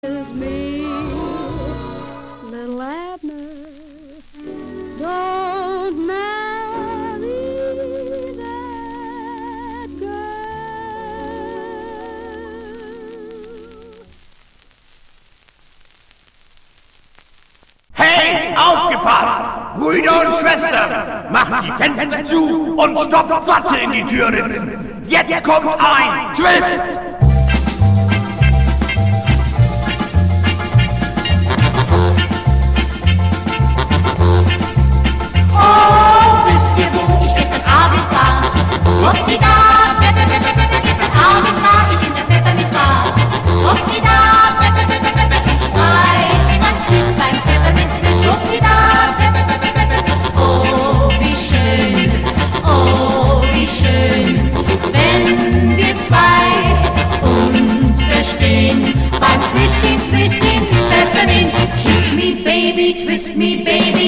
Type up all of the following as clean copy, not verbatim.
Is me, little Abner, don't marry that girl. Hey, aufgepasst! Brüder und Schwestern, macht die Fenster zu und stopft Watte in die Türritzen. Jetzt kommt ein Twist! Oh, wisst ihr, wo ich gestern Abend war? Hoppida, gestern Abend war ich in der Pfefferminzbar. Hoppida, ich weiß, wie man küsst beim Pfefferminzfisch. Hoppida, oh, wie schön, wenn wir zwei uns verstehen. Beim Twisting, Pfefferminz, kiss me baby, twist me baby.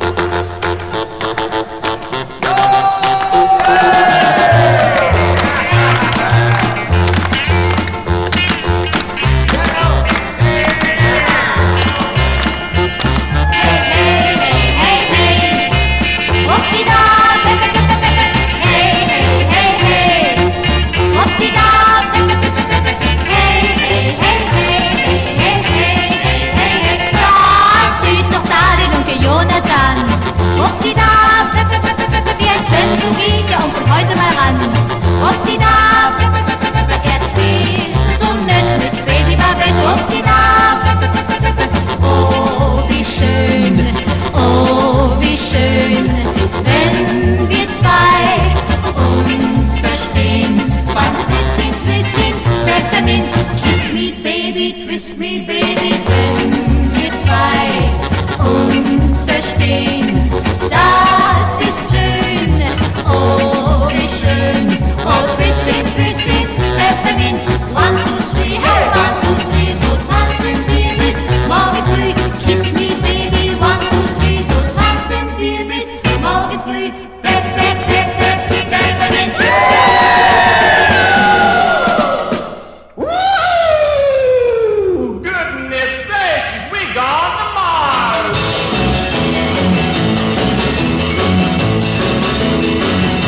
Twist me, baby, wenn wir zwei uns verstehen. Das ist schön, oh, wie schön. Oh, twisting, Pfefferminz. 1, 2, 3, hey, 1, 2, 3, so tanzen wir bis morgen früh. Kiss me, baby, 1, 2, 3, so tanzen wir bis morgen früh. Pfefferminz.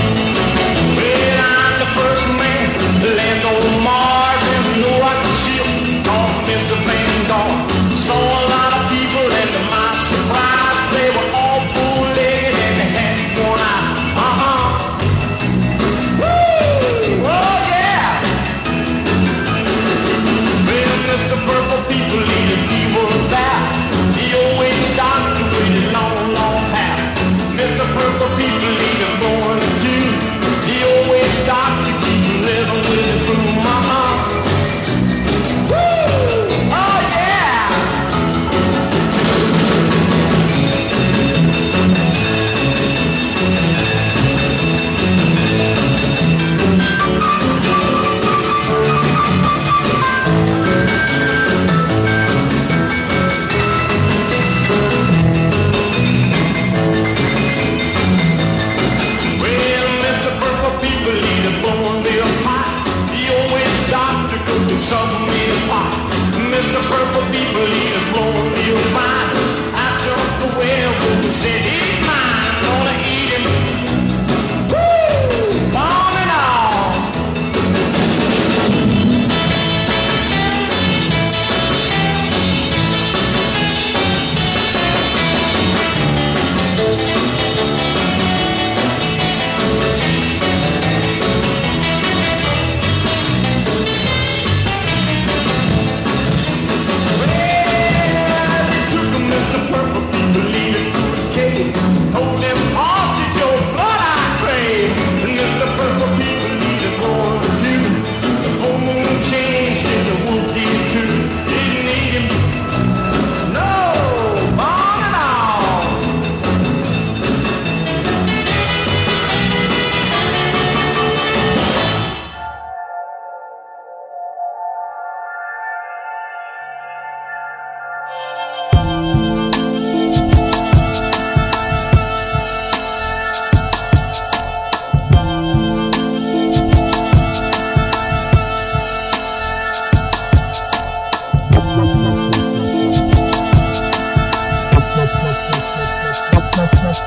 Land on Mars, and know I can see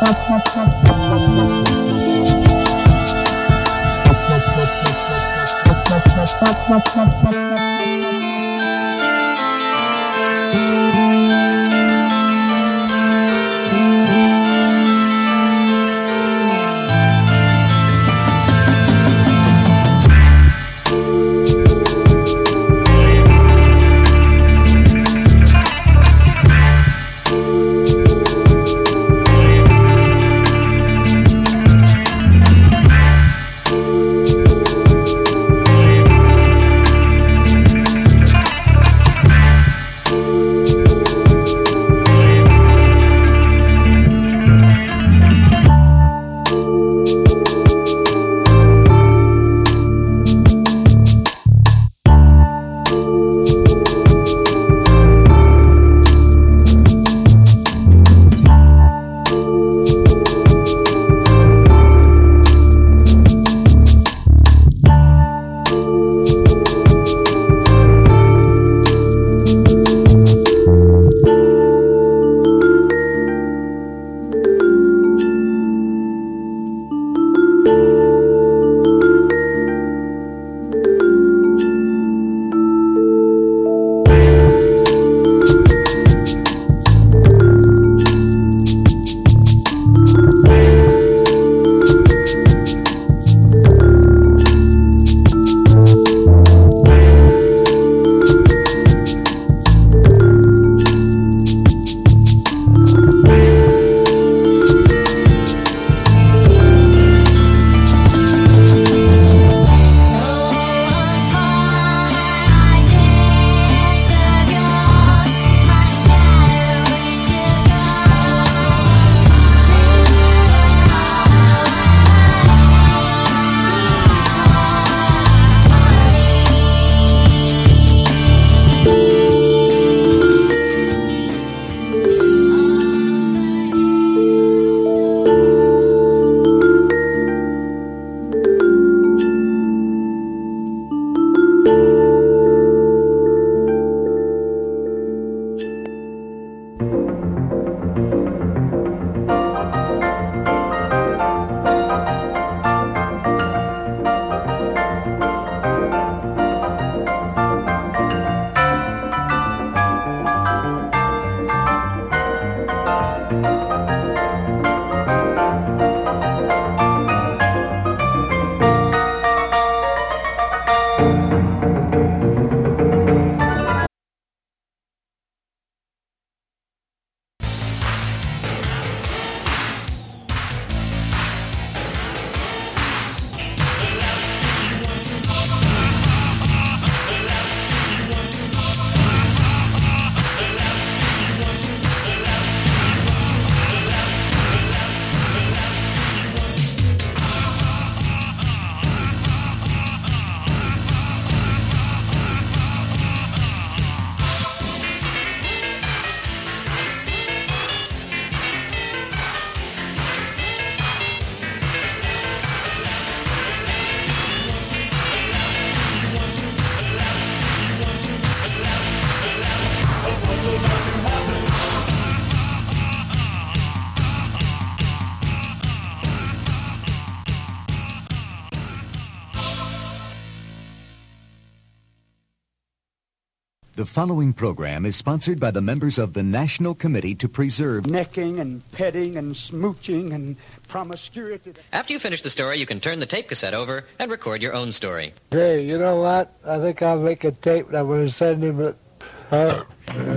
The following program is sponsored by the members of the National Committee to Preserve necking and petting and smooching and promiscuity. After you finish the story, you can turn the tape cassette over and record your own story. Hey, you know what? I think I'll make a tape and I'm going to send him it. If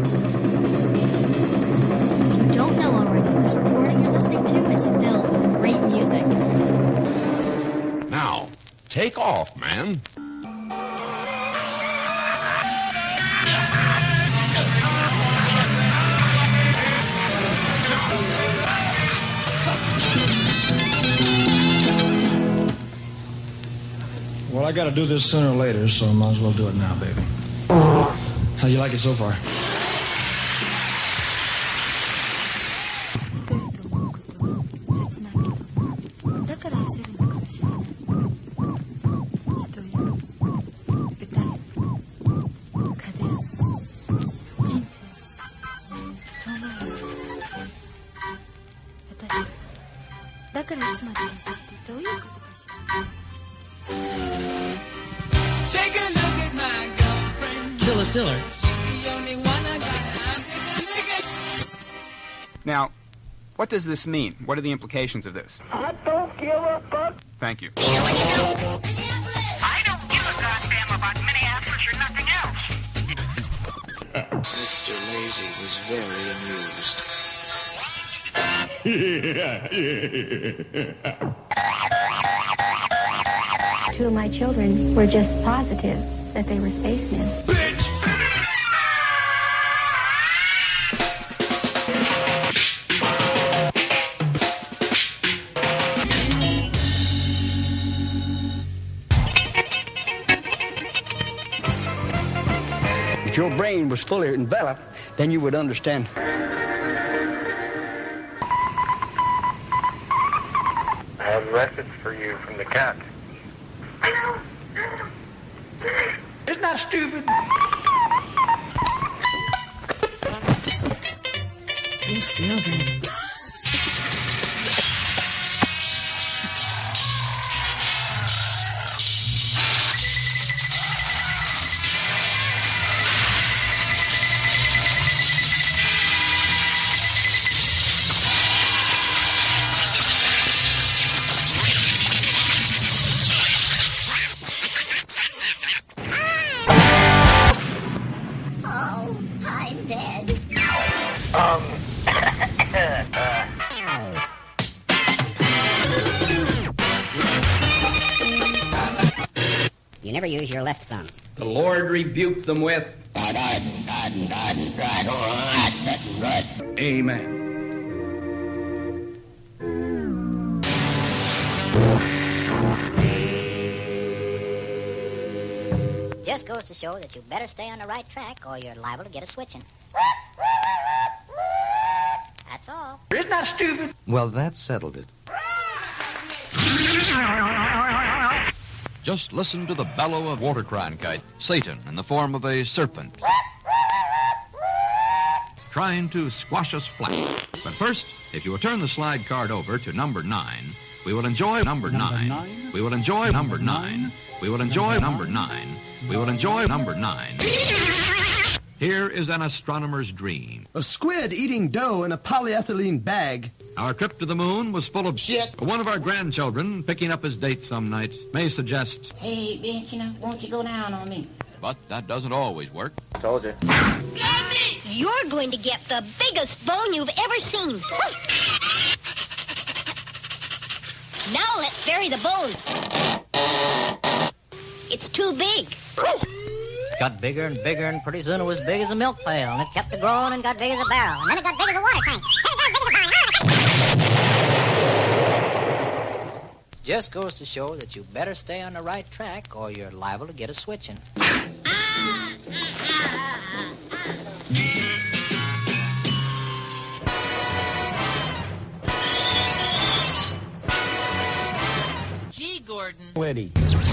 you don't know already, this recording you're listening to is filled with great music. Now, take off, man. Well, I gotta do this sooner or later, so I might as well do it now, baby. How you like it so far? からいつまでどういうことかしら。 Zilla Siller. Now, what does this mean? What are the implications of this? I don't give a fuck. Thank you. I don't give a goddamn about Minneapolis or nothing else. Mr. Lazy was very amused. Two of my children were just positive that they were spacemen. Bitch! If your brain was fully enveloped, then you would understand. I have a message for you from the cat. Isn't that stupid? You smell good. You never use your left thumb. The Lord rebuked them with Amen. Just goes to show that you better stay on the right track or you're liable to get a switching. That's all. Isn't that stupid? Well, that settled it. Just listen to the bellow of Waterkrankeit, Satan in the form of a serpent, trying to squash us flat. But first, if you will turn the slide card over to number 9, we will enjoy number 9. We will enjoy number 9. We will enjoy number 9. We will enjoy number 9. Here is an astronomer's dream. A squid eating dough in a polyethylene bag. Our trip to the moon was full of shit. One of our grandchildren, picking up his date some night, may suggest, "Hey, bitch, won't you go down on me?" But that doesn't always work. Told you. You're going to get the biggest bone you've ever seen. Now let's bury the bone. It's too big. Got bigger and bigger, and pretty soon it was big as a milk pail, and it kept it growing and got big as a barrel, and then it got big as a water tank, and it got big as a barrel. Just goes to show that you better stay on the right track or you're liable to get a switching. G. Gordon. Witty.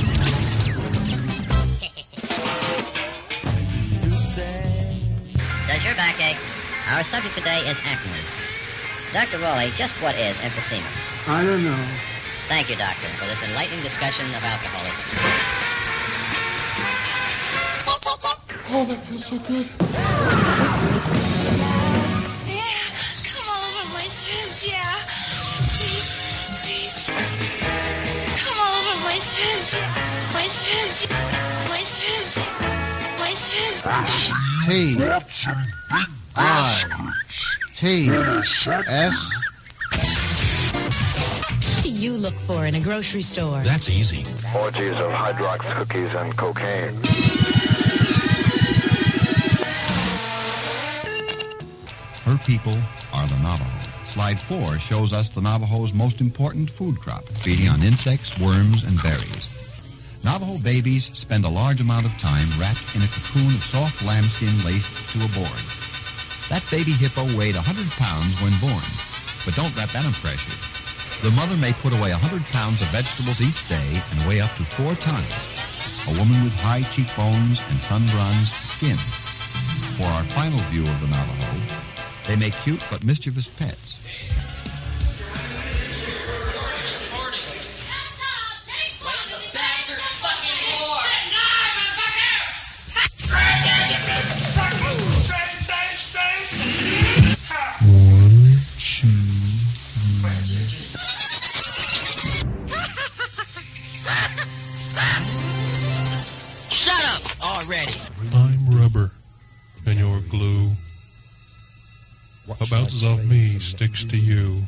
Does your back ache? Our subject today is acne. Dr. Rowley, just what is emphysema? I don't know. Thank you, Doctor, for this enlightening discussion of alcoholism. Oh, that feels so good. Yeah, come all over my chest, yeah. Please. Come all over my chest. My chest. T-I-T-S. You look for in a grocery store. That's easy. Orgies of Hydrox cookies and cocaine. Her people are the Navajo. Slide 4 shows us the Navajo's most important food crop, feeding on insects, worms, and berries. Navajo babies spend a large amount of time wrapped in a cocoon of soft lambskin laced to a board. That baby hippo weighed 100 pounds when born, but don't let that impress you. The mother may put away 100 pounds of vegetables each day and weigh up to 4 tons. A woman with high cheekbones and sun-bronzed skin. For our final view of the Navajo, they make cute but mischievous pets. bounces off me sticks to you.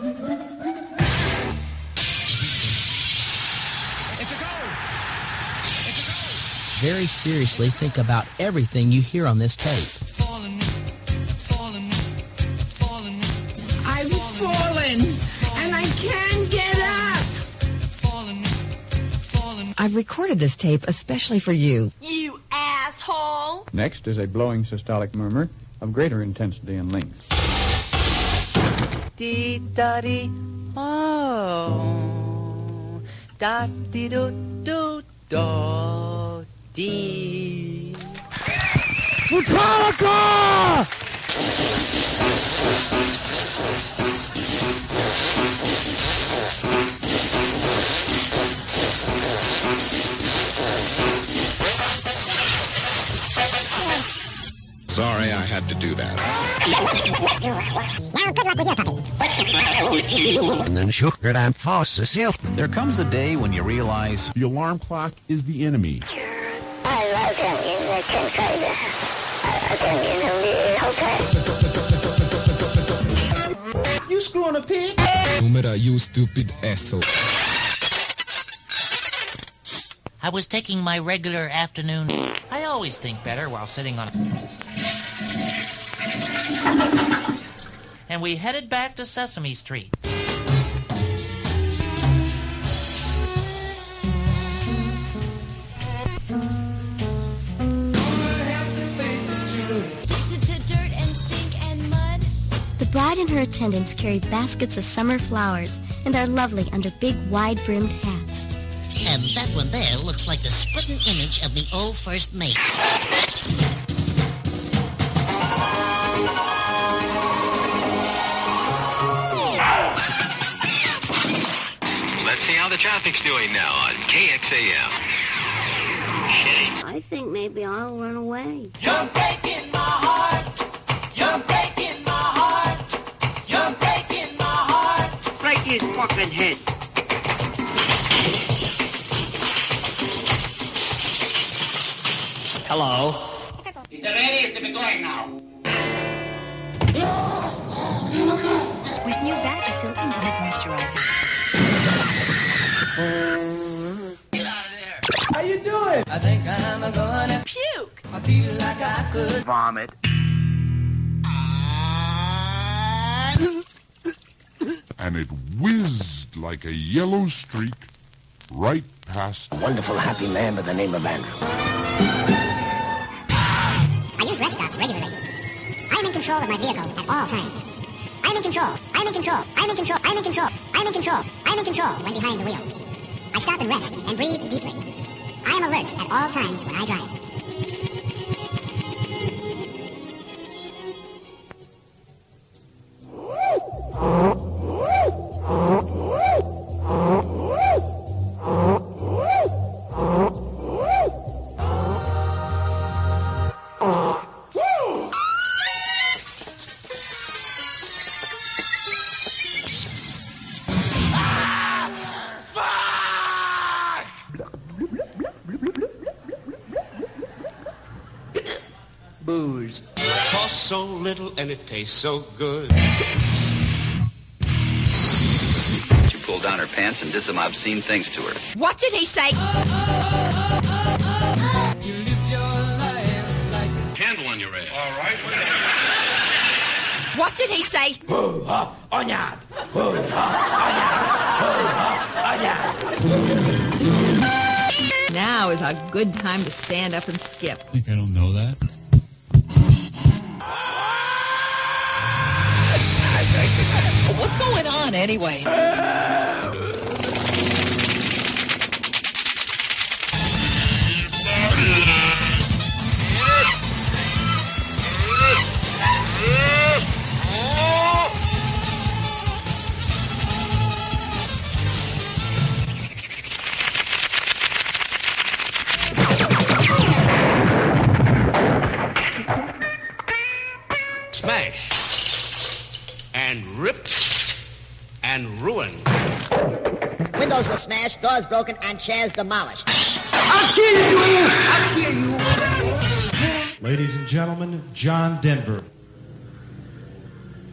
Very seriously think about everything you hear on this tape. I've fallen, and I can't get up. I've recorded this tape especially for you. You asshole! Next is a blowing systolic murmur of greater intensity and length. Dee-da-dee, oh, da-dee-do-do-do. Metallica! Sorry I had to do that. Well, good luck with your puppy. And then sugar and fast yourself. There comes a day when you realize the alarm clock is the enemy. You screwing a pig? Numera, you stupid asshole. I was taking my regular afternoon. I always think better while sitting on a... And we headed back to Sesame Street. The bride and her attendants carry baskets of summer flowers and are lovely under big, wide-brimmed hats. And that one there looks like the splitting image of me old first mate. Let's see how the traffic's doing now on KXAM. I think maybe I'll run away. You're breaking my heart. You're breaking my heart. You're breaking my heart. Break his fucking head. Hello. Is the radio to be going now? With new Vagisil Intimate Moisturizer. Get out of there. How you doing? I think I'm gonna puke. I feel like I could vomit. And it whizzed like a yellow streak right past... A wonderful, happy man by the name of Andrew. I use rest stops regularly. I am in control of my vehicle at all times. I am in control. I am in control. I am in control. I am in control. I am in control. I am in control when behind the wheel. I stop and rest and breathe deeply. I am alert at all times when I drive. Booze. Costs so little and it tastes so good. She pulled down her pants and did some obscene things to her. What did he say? You lived your life like a candle on your ass. All right. What did he say? Now is a good time to stand up and skip. I think I don't know that. What's going on anyway? Smash and rip and ruin. Windows were smashed, doors broken, and chairs demolished. I'll kill you! I'll kill you! Ladies and gentlemen, John Denver.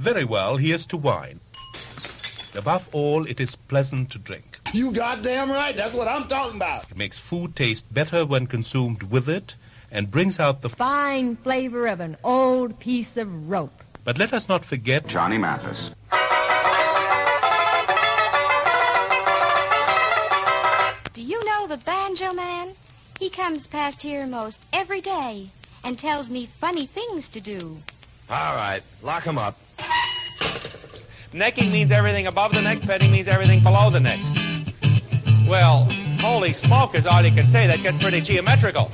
Very well, here's to wine. Above all, it is pleasant to drink. You goddamn right. That's what I'm talking about. It makes food taste better when consumed with it and brings out the fine flavor of an old piece of rope. But let us not forget Johnny Mathis. Do you know the Banjo Man? He comes past here most every day and tells me funny things to do. All right, lock him up. Necking means everything above the neck, petting means everything below the neck. Well, holy smoke is all you can say. That gets pretty geometrical.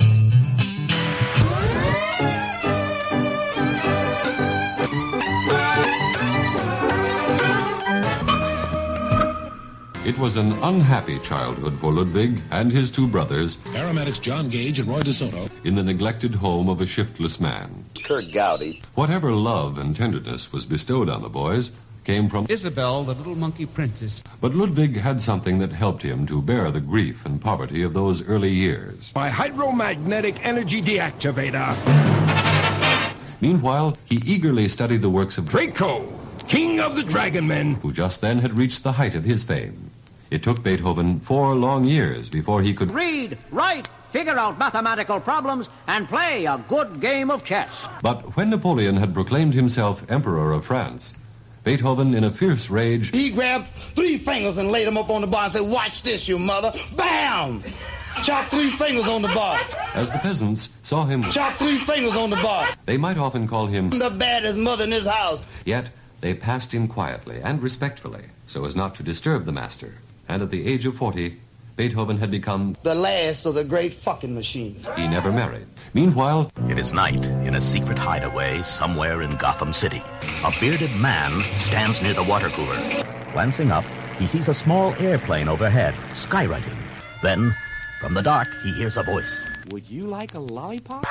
It was an unhappy childhood for Ludwig and his two brothers, paramedics John Gage and Roy DeSoto, in the neglected home of a shiftless man. Kurt Gowdy. Whatever love and tenderness was bestowed on the boys came from Isabel, the little monkey princess. But Ludwig had something that helped him to bear the grief and poverty of those early years. My hydromagnetic energy deactivator. Meanwhile, he eagerly studied the works of Draco, king of the dragon men, who just then had reached the height of his fame. It took Beethoven 4 long years before he could read, write, figure out mathematical problems, and play a good game of chess. But when Napoleon had proclaimed himself Emperor of France, Beethoven, in a fierce rage, he grabbed 3 fingers and laid them up on the bar and said, "Watch this, you mother." Bam! Chop 3 fingers on the bar. As the peasants saw him, chop 3 fingers on the bar. They might often call him the baddest mother in this house. Yet they passed him quietly and respectfully, so as not to disturb the master. And at the age of 40, Beethoven had become the last of the great fucking machine. He never married. Meanwhile, it is night in a secret hideaway somewhere in Gotham City. A bearded man stands near the water cooler. Glancing up, he sees a small airplane overhead, skywriting. Then, from the dark, he hears a voice. Would you like a lollipop?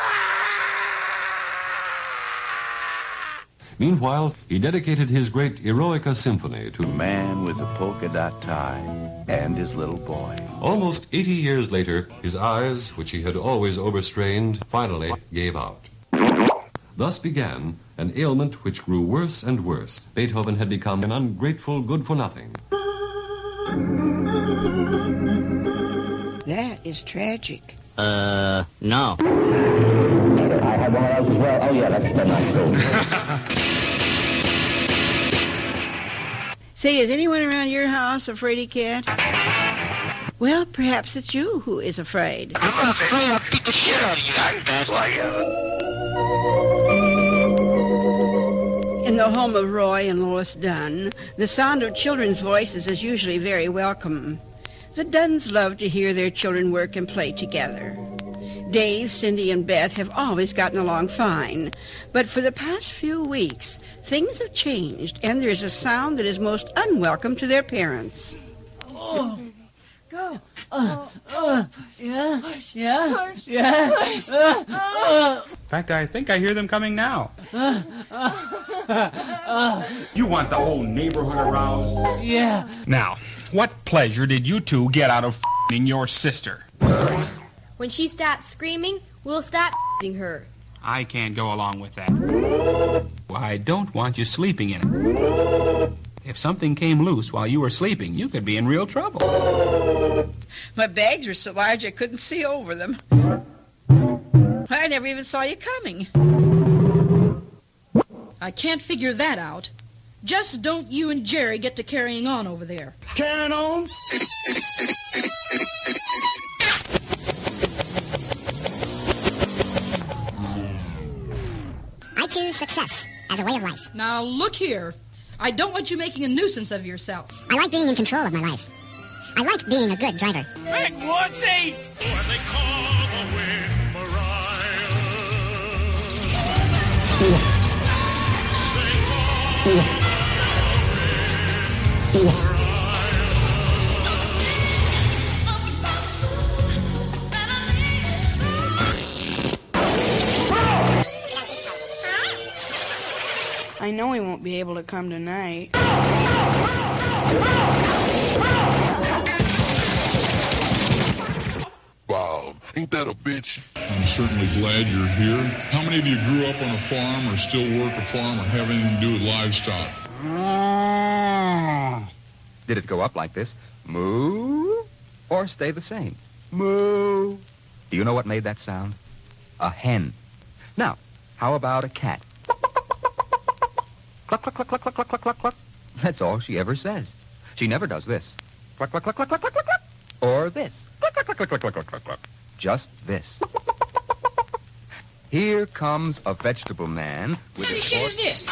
Meanwhile, he dedicated his great Eroica Symphony to Man with a polka dot tie and his little boy. Almost 80 years later, his eyes, which he had always overstrained, finally gave out. Thus began an ailment which grew worse and worse. Beethoven had become an ungrateful good-for-nothing. That is tragic. No. I have one of those as well. Oh, yeah, that's the nice thing. Say, is anyone around your house a fraidy cat? Well, perhaps it's you who is afraid. I'm not afraid. I'll beat the shit out of you. That's why In the home of Roy and Lois Dunn, the sound of children's voices is usually very welcome. The Dunns love to hear their children work and play together. Dave, Cindy, and Beth have always gotten along fine, but for the past few weeks, things have changed, and there's a sound that is most unwelcome to their parents. Oh, go. Yeah. In fact, I think I hear them coming now. You want the whole neighborhood aroused? Yeah. Now, what pleasure did you two get out of f***ing your sister? When she starts screaming, we'll stop f***ing her. I can't go along with that. Well, I don't want you sleeping in it. If something came loose while you were sleeping, you could be in real trouble. My bags were so large I couldn't see over them. I never even saw you coming. I can't figure that out. Just don't you and Jerry get to carrying on over there. Carrying on? I choose success as a way of life. Now, look here. I don't want you making a nuisance of yourself. I like being in control of my life. I like being a good driver. Hey, wussy! What they call the wind, Mariah. I know he won't be able to come tonight. Wow, Ain't that a bitch? I'm certainly glad you're here. How many of you grew up on a farm or still work a farm or have anything to do with livestock? Did it go up like this? Moo? Or stay the same? Moo. Do you know what made that sound? A hen. Now, how about a cat? Cluck, cluck, cluck, cluck, cluck, cluck, cluck, cluck, cluck. That's all she ever says. She never does this. Cluck, cluck, cluck, cluck, cluck, cluck, cluck. Or this. Cluck, cluck, cluck, cluck, cluck, cluck, cluck, cluck. Just this. Here comes a vegetable man with What his shit is this?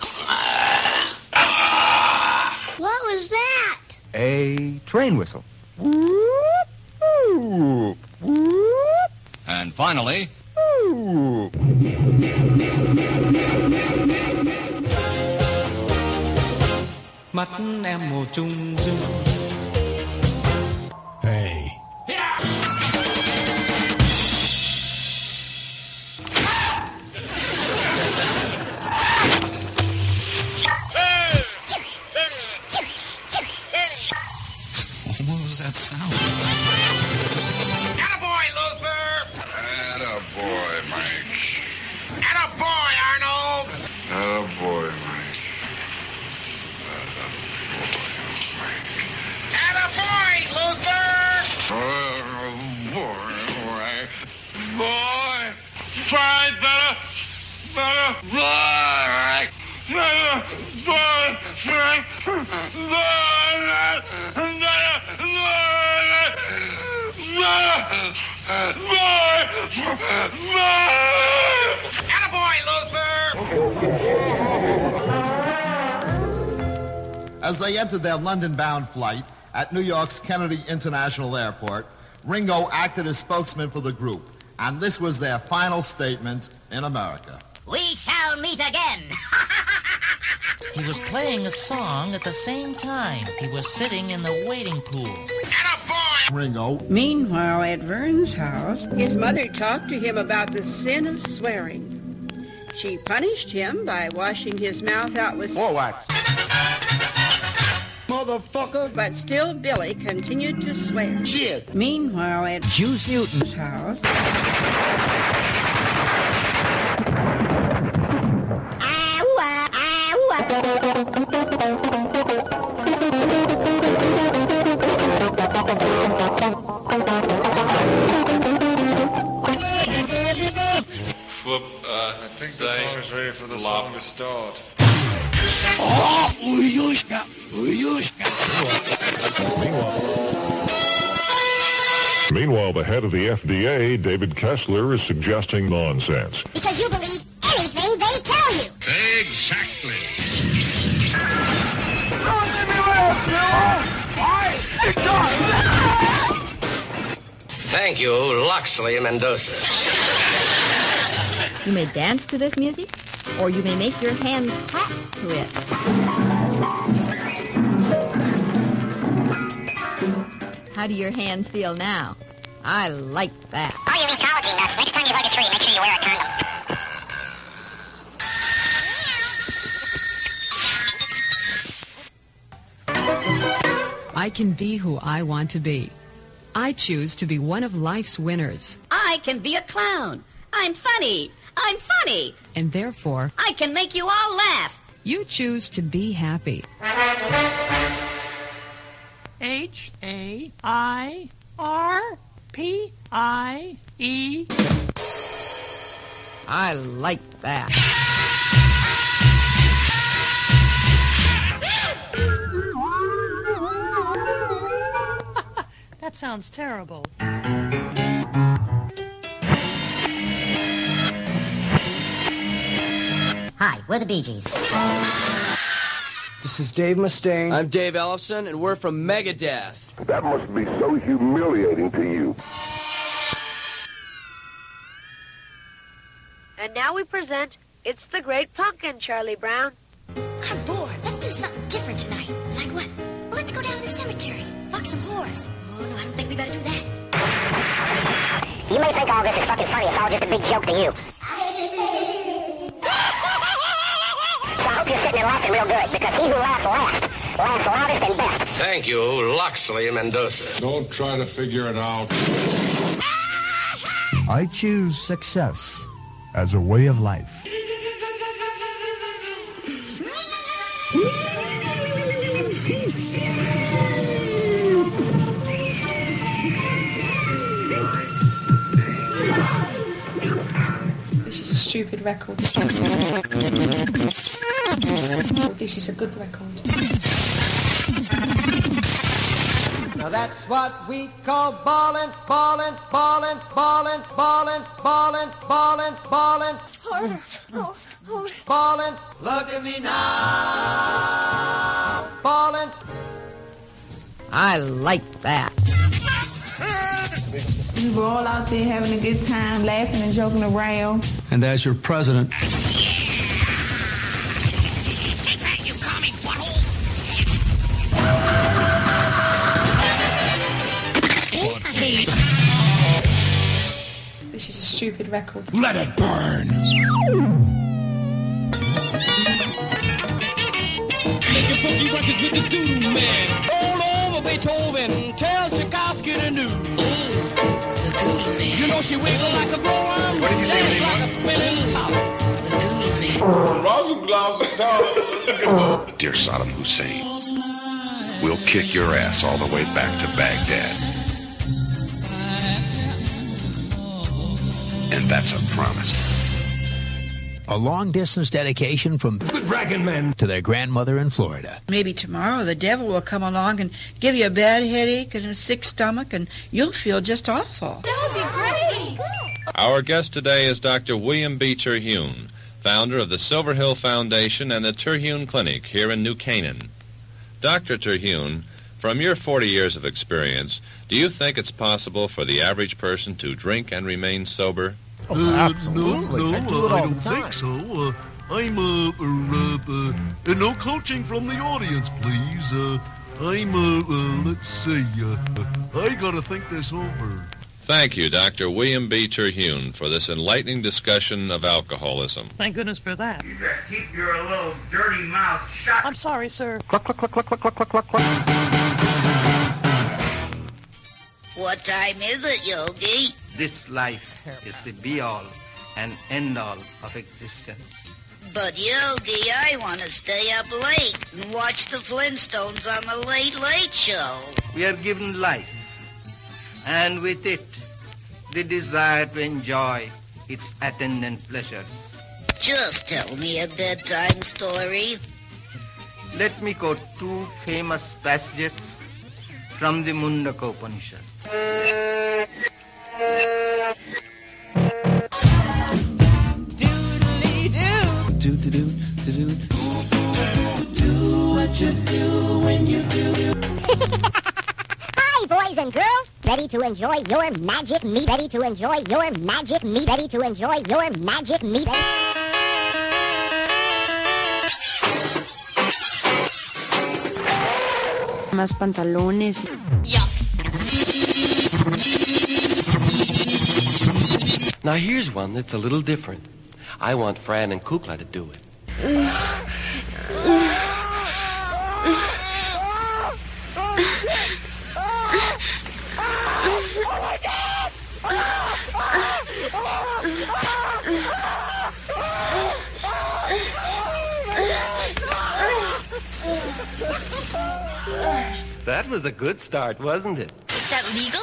What was that? a train whistle. Whoop, whoop, whoop. And finally, Whoop. Mắt em màu trung dung. Hey. What was that sound? Attaboy, Luther! Attaboy, Mike. Attaboy, Arnold! Attaboy, Mike. Attaboy, Luther! Attaboy, Mike. Boy, try better, boy. Attaboy, Luther! As they entered their London-bound flight at New York's Kennedy International Airport, Ringo acted as spokesman for the group, and this was their final statement in America. We shall meet again. He was playing a song at the same time. He was sitting in the waiting pool. Ringo. Meanwhile, at Vern's house, his mother talked to him about the sin of swearing. She punished him by washing his mouth out with more wax. Motherfucker. But still, Billy continued to swear. Shit. Meanwhile, at Juice Newton's house, I think the song is ready for the song to start. Meanwhile, the head of the FDA, David Kessler, is suggesting nonsense. Because you believe anything they tell you. Exactly. Thank you, Loxley Mendoza. You may dance to this music, or you may make your hands clap to it. How do your hands feel now? I like that. Oh, you ecology nuts. Next time you hug a tree, make sure you wear a condom. I can be who I want to be. I choose to be one of life's winners. I can be a clown. I'm funny. I'm funny. And therefore, I can make you all laugh. you choose to be happy. H-A-I-R-P-I-E. I like that. That sounds terrible. Hi, we're the Bee Gees. This is Dave Mustaine. I'm Dave Ellefson, and we're from Megadeth. That must be so humiliating to you. And now we present It's the Great Pumpkin, Charlie Brown. I'm bored. Let's do something different tonight. Like what? Well, let's go down to the cemetery. Fuck some whores. Oh, no, I don't think we better do that. You may think all this is fucking funny. It's all just a big joke to you. So I hope you're sitting there laughing real good, because he who laughs laughs loudest and best. Thank you, Loxley Mendoza. Don't try to figure it out. I choose success as a way of life. This is a stupid record. This is a good record. Now that's what we call ballin', ballin', ballin', ballin', ballin', ballin', ballin', ballin'. Harder. Ballin'. Look at me now. Ballin'. I like that. We were all out there having a good time, laughing and joking around. And as your president... This is a stupid record. Let it burn. Making funky records with the Doodoo Man. All over Beethoven. Tell Tchaikovsky to do. You know she wiggle like a grown dance like a spinning top. Dear Saddam Hussein, we'll kick your ass all the way back to Baghdad. And that's a promise. A long-distance dedication from the Dragon Men to their grandmother in Florida. Maybe tomorrow the devil will come along and give you a bad headache and a sick stomach, and you'll feel just awful. That would be great. Our guest today is Dr. William B. Terhune, founder of the Silver Hill Foundation and the Terhune Clinic here in New Canaan. Dr. Terhune, from your 40 years of experience, do you think it's possible for the average person to drink and remain sober? Absolutely. No, I don't think so. I'm, no coaching from the audience, please. Let's see, I gotta think this over. Thank you, Dr. William B. Terhune, for this enlightening discussion of alcoholism. Thank goodness for that. You better keep your little dirty mouth shut. I'm sorry, sir. Cluck, cluck, cluck, cluck, cluck, cluck, cluck, cluck. What time is it, Yogi? This life is the be-all and end-all of existence. But, Yogi, I want to stay up late and watch the Flintstones on the Late Late Show. We are given life, and with it, the desire to enjoy its attendant pleasures. Just tell me a bedtime story. Let me quote two famous passages from the Mundaka Upanishad. Do what you do when you do. Hi, boys and girls. Ready to enjoy your magic meat? Ready to enjoy your magic meat? Ready to enjoy your magic meat? Más pantalones. Now here's one that's a little different. I want Fran and Kukla to do it. That was a good start, wasn't it? Is that legal?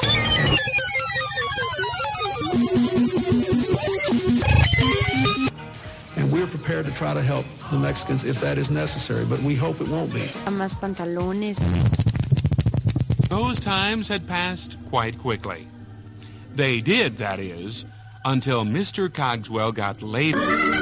And we're prepared to try to help the Mexicans if that is necessary, but we hope it won't be. Más pantalones. Those times had passed quite quickly. They did, that is, until Mr. Cogswell got laid.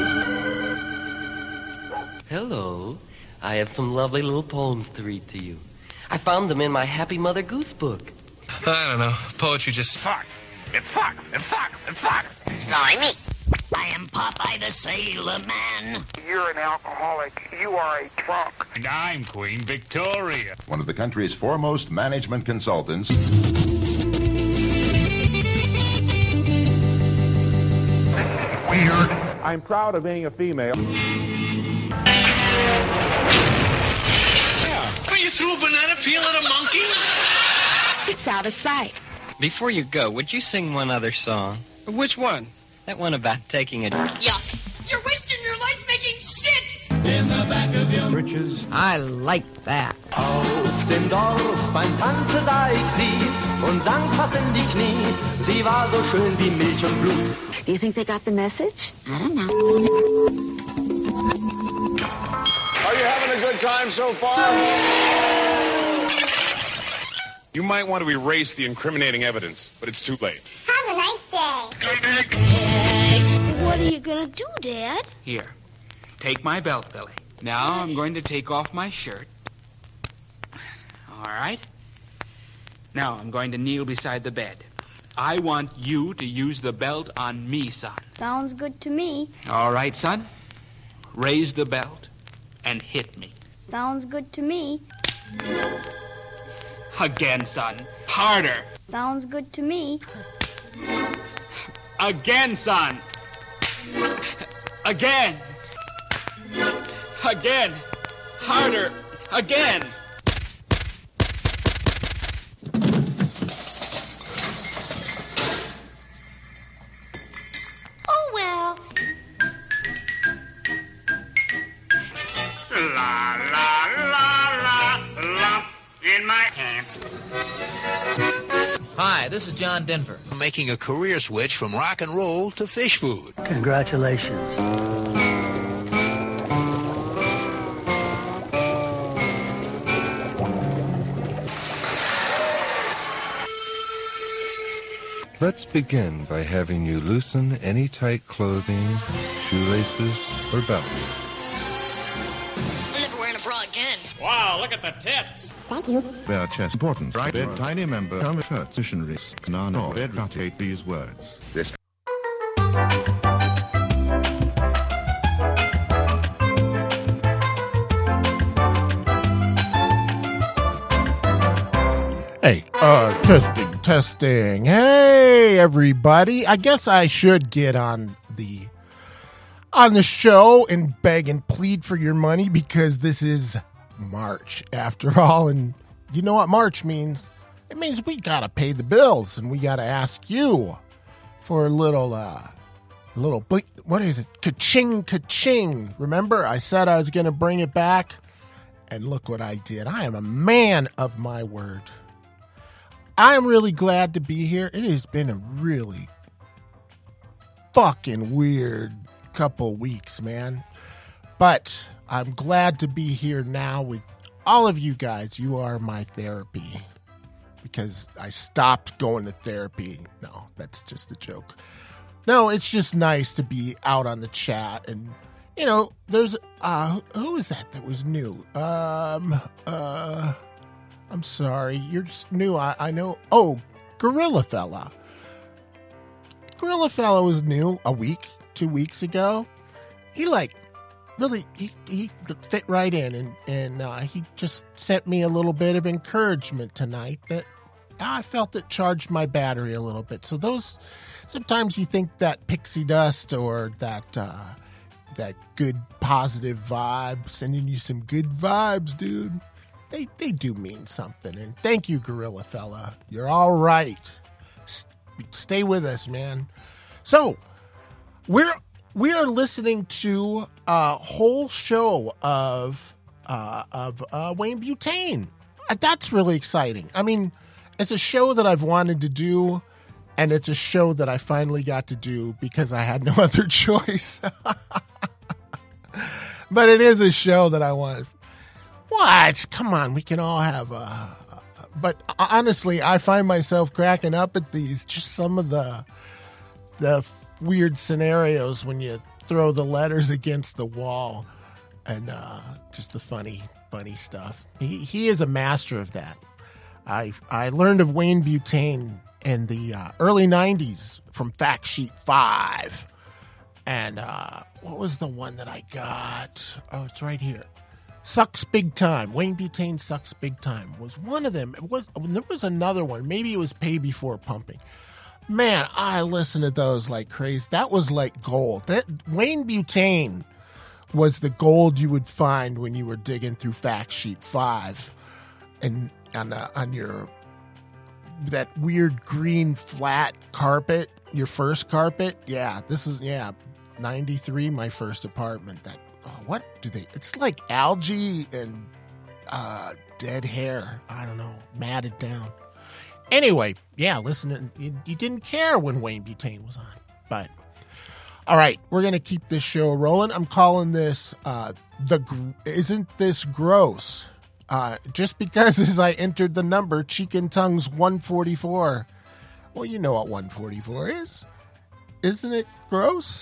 Hello. I have some lovely little poems to read to you. I found them in my Happy Mother Goose book. I don't know. Poetry just sucks. It sucks. It sucks. It sucks. Blimey. I am Popeye the Sailor Man. You're an alcoholic. You are a drunk. And I'm Queen Victoria. One of the country's foremost management consultants. Weird. I'm proud of being a female. You threw a banana peel at a monkey? It's out of sight. Before you go, would you sing one other song? Which one? That one about taking a... Yuck! You're wasting your life making shit! In the back of your britches. I like that. Auf dem Dorf beim Tanze sah ich sie und sang fast in die Knie. Sie war so schön wie Milch und Blut. Do you think they got the message? I don't know. Are you having a good time so far? You might want to erase the incriminating evidence, but it's too late. Have a nice day. What are you gonna do, Dad? Here, take my belt, Billy. Now I'm going to take off my shirt. All right. Now I'm going to kneel beside the bed. I want you to use the belt on me, son. Sounds good to me. All right, son. Raise the belt and hit me. Sounds good to me. Again, son. Harder. Sounds good to me. Again, son. Again. Again. Harder. Again. Oh, well. La, la, la, la, lump in my pants. Hi, this is John Denver. Making a career switch from rock and roll to fish food. Congratulations. Let's begin by having you loosen any tight clothing, shoelaces, or belts. I'm never wearing a bra again. Wow, look at the tits. Thank you. Bare chest important. Right bed, tiny member, come shirt, missionaries, nano, bed, rotate these words. This. Hey, testing. Hey, everybody. I guess I should get on the show and beg and plead for your money because this is March after all. And you know what March means? It means we got to pay the bills and we got to ask you for a little, what is it? Ka-ching. Remember, I said I was going to bring it back and look what I did. I am a man of my word. I am really glad to be here. It has been a really fucking weird couple weeks, man. But I'm glad to be here now with all of you guys. You are my therapy. Because I stopped going to therapy. No, that's just a joke. No, it's just nice to be out on the chat. And, you know, there's, who is that was new? I'm sorry, you're just new. I know. Oh, Gorilla Fella. Gorilla Fella was new 2 weeks ago. He he fit right in and he just sent me a little bit of encouragement tonight that I felt it charged my battery a little bit. So those, sometimes you think that pixie dust or that good positive vibe, sending you some good vibes, dude. They do mean something. And thank you, Gorilla Fella. You're all right. Stay with us, man. So, we are listening to a whole show of Wayne Butane. That's really exciting. I mean, it's a show that I've wanted to do, and it's a show that I finally got to do because I had no other choice. But it is a show that I wanted. What? Come on, we can all have but honestly, I find myself cracking up at these, just some of the weird scenarios when you throw the letters against the wall and just the funny stuff. He is a master of that. I learned of Wayne Butane in the early 90s from Fact Sheet 5. And what was the one that I got? Oh, it's right here. Sucks Big Time. Wayne Butane Sucks Big Time was one of them. There was another one. Maybe it was Pay Before Pumping. Man, I listened to those like crazy. That was like gold. Wayne Butane was the gold you would find when you were digging through Fact Sheet 5 and on your that weird green flat carpet, your first carpet. Yeah, this is 93, my first apartment. What do they? It's like algae and dead hair. I don't know, matted down. Anyway, yeah, listen, you didn't care when Wayne Butane was on, but all right, we're gonna keep this show rolling. I'm calling this Isn't This Gross? Just because as I entered the number, Cheek and Tongue's 144. Well, you know what 144 is. Isn't it gross?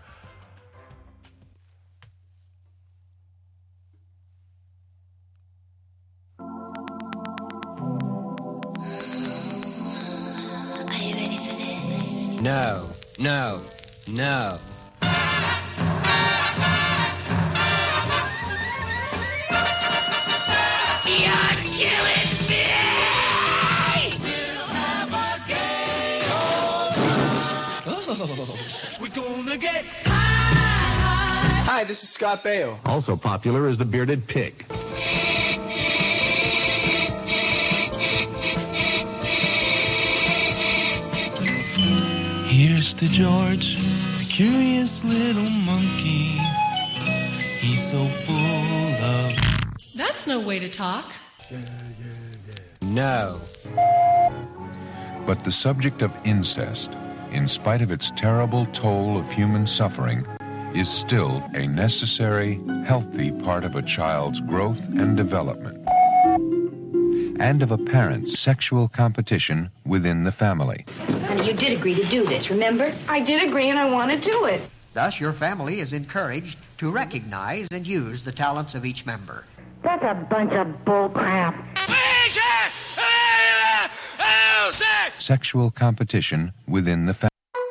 No, no, no. You're killing me! We're gonna get high. Hi, this is Scott Baio. Also popular is the bearded pig. Here's to George, the curious little monkey. He's so full of... That's no way to talk. No. But the subject of incest, in spite of its terrible toll of human suffering, is still a necessary, healthy part of a child's growth and development, and of a parent's sexual competition within the family. Honey, you did agree to do this, remember? I did agree and I want to do it. Thus, your family is encouraged to recognize and use the talents of each member. That's a bunch of bull crap. Sexual competition within the family.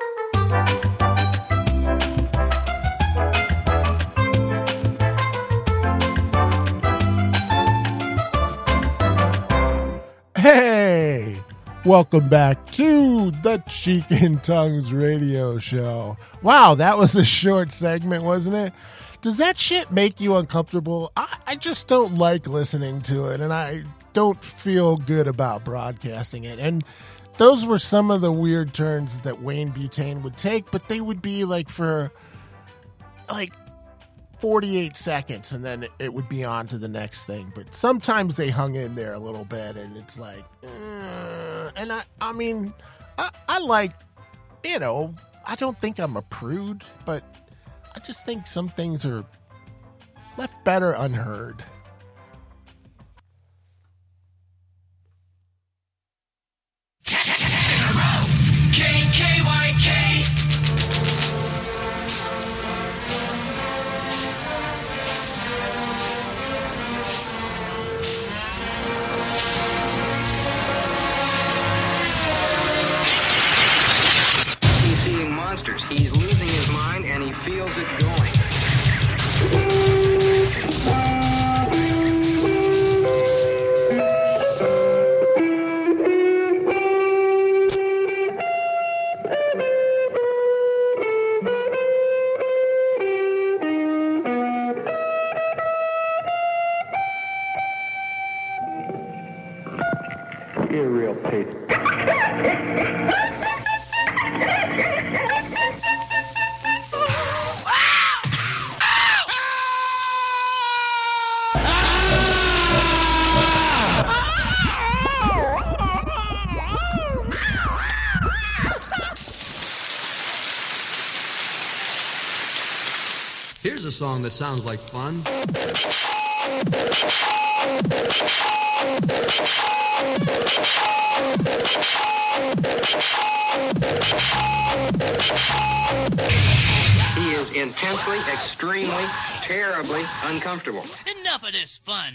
Hey, welcome back to the Cheek and Tongues radio show. Wow, that was a short segment, wasn't it? Does that shit make you uncomfortable? I just don't like listening to it, and I don't feel good about broadcasting it. And those were some of the weird turns that Wayne Butane would take, but they would be like for like 48 seconds, and then it would be on to the next thing. But sometimes they hung in there a little bit, and it's like, and I mean, I like, you know, I don't think I'm a prude, but I just think some things are left better unheard. He's seeing monsters. He's losing his mind, and he feels it going. You're a real pig. Here's a song that sounds like fun. He is intensely, extremely, terribly uncomfortable. Enough of this fun.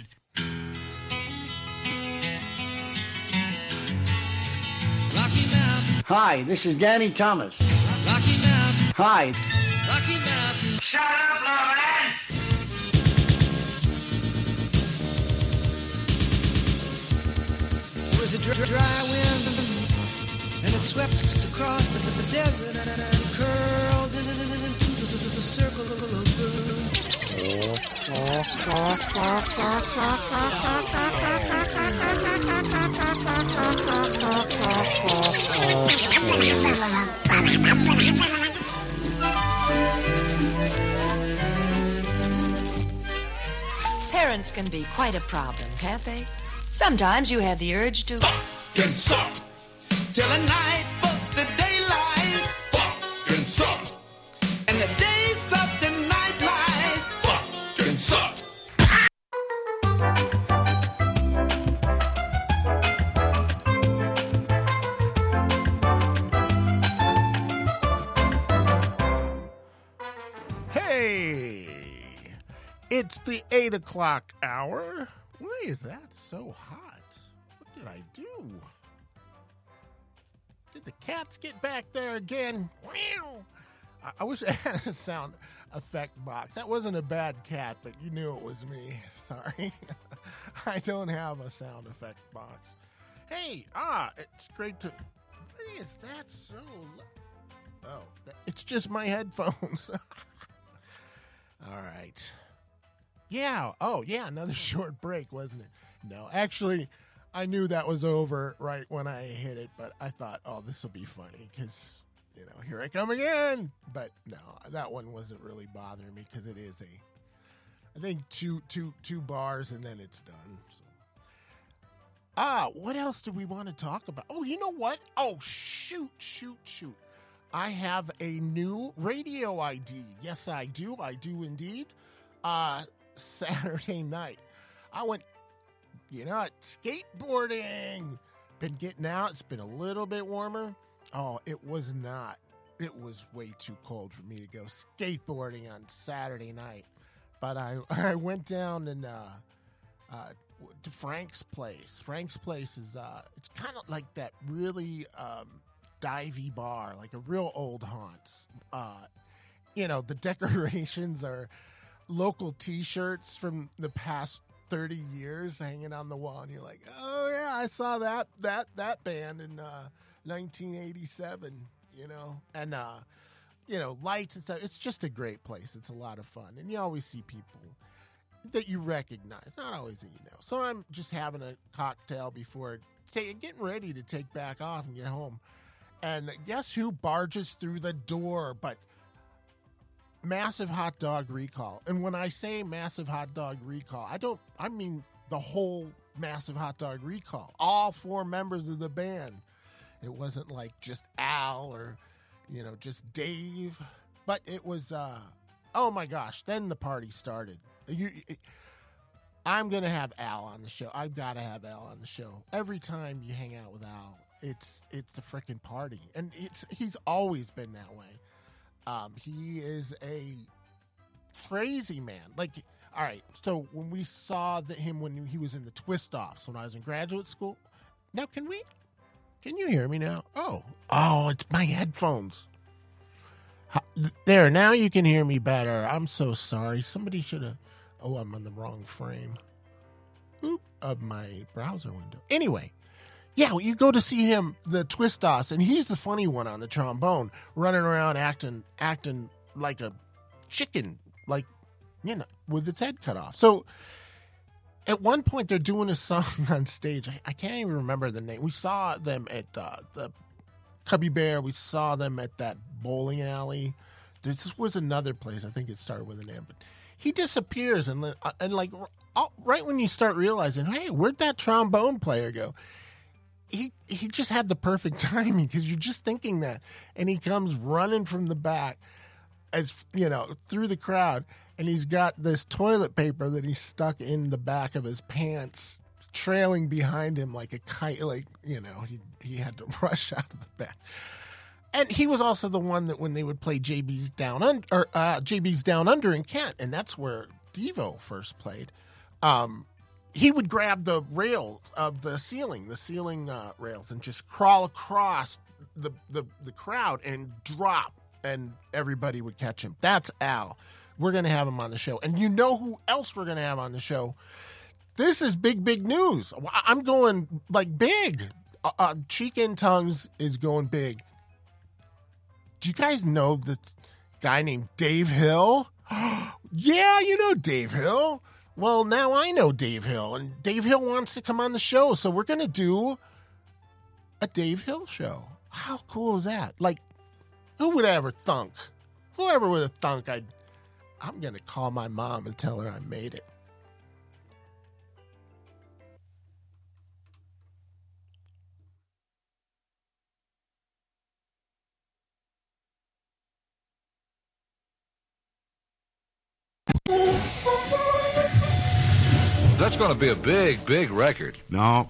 Rocky Mountain. Hi, this is Danny Thomas. Rocky Mountain. Hi. Rocky Mountain. Shut up, Lauren! It was a dry wind, and it swept across the desert and curled into the circle of blue. Parents can be quite a problem, can't they? Sometimes you have the urge to Fucking suck. Till the night fucks the daylight. Fucking suck. And the day suck the nightlight. Fucking suck. Hey, it's the 8 o'clock hour. Why is that so hot? What did I do? Did the cats get back there again? Meow. I wish I had a sound effect box. That wasn't a bad cat, but you knew it was me. Sorry. I don't have a sound effect box. Hey, it's great to... Why is that so low? Oh, it's just my headphones. All right. Yeah. Oh, yeah. Another short break, wasn't it? No, actually, I knew that was over right when I hit it, but I thought, oh, this will be funny because, you know, here I come again. But no, that one wasn't really bothering me because it is I think two bars and then it's done. So. What else do we want to talk about? Oh, you know what? Oh, shoot. I have a new radio ID. Yes, I do. I do indeed. Saturday night, I went, skateboarding. Been getting out. It's been a little bit warmer. Oh, it was not. It was way too cold for me to go skateboarding on Saturday night. But I went down and to Frank's Place. Frank's Place is it's kind of like that really divey bar, like a real old haunts. The decorations are local T-shirts from the past 30 years hanging on the wall, and you're like, oh yeah, I saw that band in 1987. And lights and stuff. It's just a great place. It's a lot of fun, and you always see people that you recognize. Not always that you know. So I'm just having a cocktail before getting ready to take back off and get home. And guess who barges through the door but Massive Hot Dog Recall. And when I say Massive Hot Dog Recall, I mean the whole Massive Hot Dog Recall. All 4 members of the band. It wasn't like just Al or, just Dave. But it was, oh my gosh, then the party started. I'm going to have Al on the show. I've got to have Al on the show. Every time you hang out with Al, it's a freaking party. And he's always been that way. He is a crazy man. Like, all right, so when we saw him when he was in the Twist Offs when I was in graduate school. Now, can you hear me now? Oh, it's my headphones. There, now you can hear me better. I'm so sorry. Somebody should have... Oh, I'm on the wrong frame. Of my browser window. Anyway, yeah, you go to see him, the Twist Offs, and he's the funny one on the trombone, running around acting like a chicken, like, with its head cut off. So at one point they're doing a song on stage. I can't even remember the name. We saw them at the Cubby Bear. We saw them at that bowling alley. This was another place. I think it started with an M, but he disappears, and like right when you start realizing, hey, where'd that trombone player go? He just had the perfect timing because you're just thinking that, and he comes running from the back, as through the crowd, and he's got this toilet paper that he's stuck in the back of his pants, trailing behind him like a kite. Like he had to rush out of the back. And he was also the one that when they would play JB's Down Under in Kent, and that's where Devo first played. He would grab the rails of the ceiling rails, and just crawl across the crowd and drop, and everybody would catch him. That's Al. We're going to have him on the show. And you know who else we're going to have on the show? This is big news. I'm going like big. Cheek and Tongues is going big. Do you guys know this guy named Dave Hill? Yeah, you know Dave Hill. Well, now I know Dave Hill, and Dave Hill wants to come on the show, so we're going to do a Dave Hill show. How cool is that? Like, who would ever thunk? Whoever would have thunk I'm going to call my mom and tell her I made it. That's going to be a big, big record. No.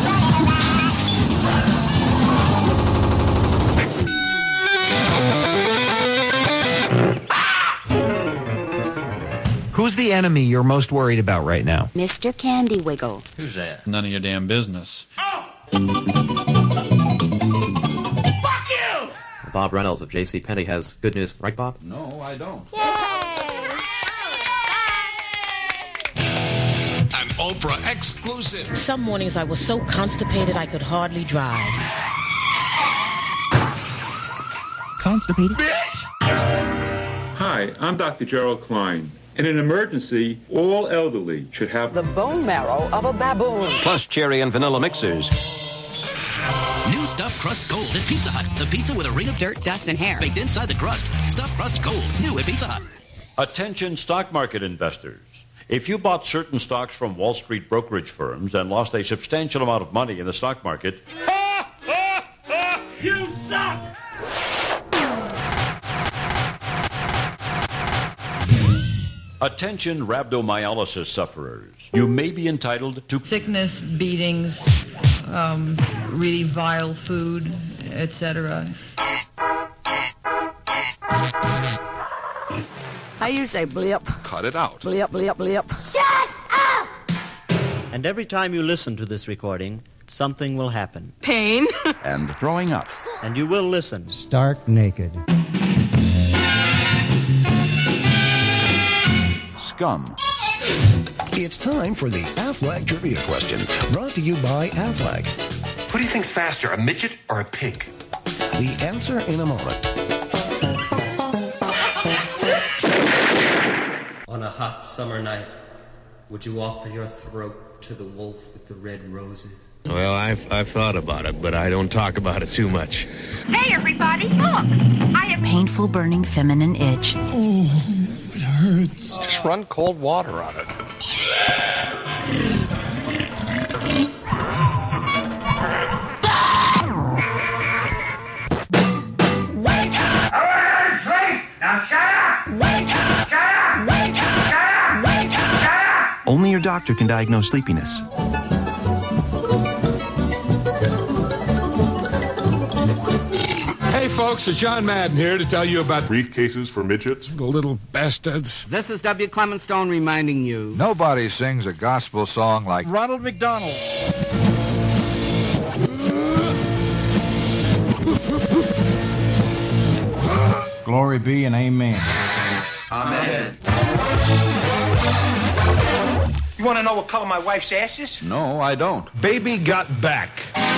Who's the enemy you're most worried about right now? Mr. Candy Wiggle. Who's that? None of your damn business. Fuck you! Bob Reynolds of J.C. Penney has good news, right, Bob? No, I don't. An Oprah exclusive. Some mornings I was so constipated I could hardly drive. Constipated? Bitch! Hi, I'm Dr. Gerald Klein. In an emergency, all elderly should have the bone marrow of a baboon. Plus cherry and vanilla mixers. New stuffed crust gold at Pizza Hut. The pizza with a ring of dirt, dust, and hair baked inside the crust. Stuffed crust gold. New at Pizza Hut. Attention stock market investors. If you bought certain stocks from Wall Street brokerage firms and lost a substantial amount of money in the stock market... You suck! Attention rhabdomyolysis sufferers. You may be entitled to sickness, beatings, really vile food, etc. How you say blip? Cut it out. Blip, blip, blip. Shut up! And every time you listen to this recording, something will happen. Pain. And throwing up. And you will listen. Stark naked. Scum. It's time for the Aflac Trivia Question, brought to you by Aflac. Who do you think's faster, a midget or a pig? The answer in a moment. On a hot summer night, would you offer your throat to the wolf with the red roses? Well, I've thought about it, but I don't talk about it too much. Hey, everybody, look! I have painful, burning, feminine itch. Oh, it hurts. Just run cold water on it. Wake up! I want to sleep! Now shut up! Wake up! Shut up! Wake up! Shut up! Wake up! Shut up! Only your doctor can diagnose sleepiness. Hey folks, it's John Madden here to tell you about briefcases for midgets. the little bastards. This is W. Clement Stone reminding you. Nobody sings a gospel song like Ronald McDonald. Glory be and amen. Amen. You want to know what color my wife's ass is? No, I don't. Baby got back.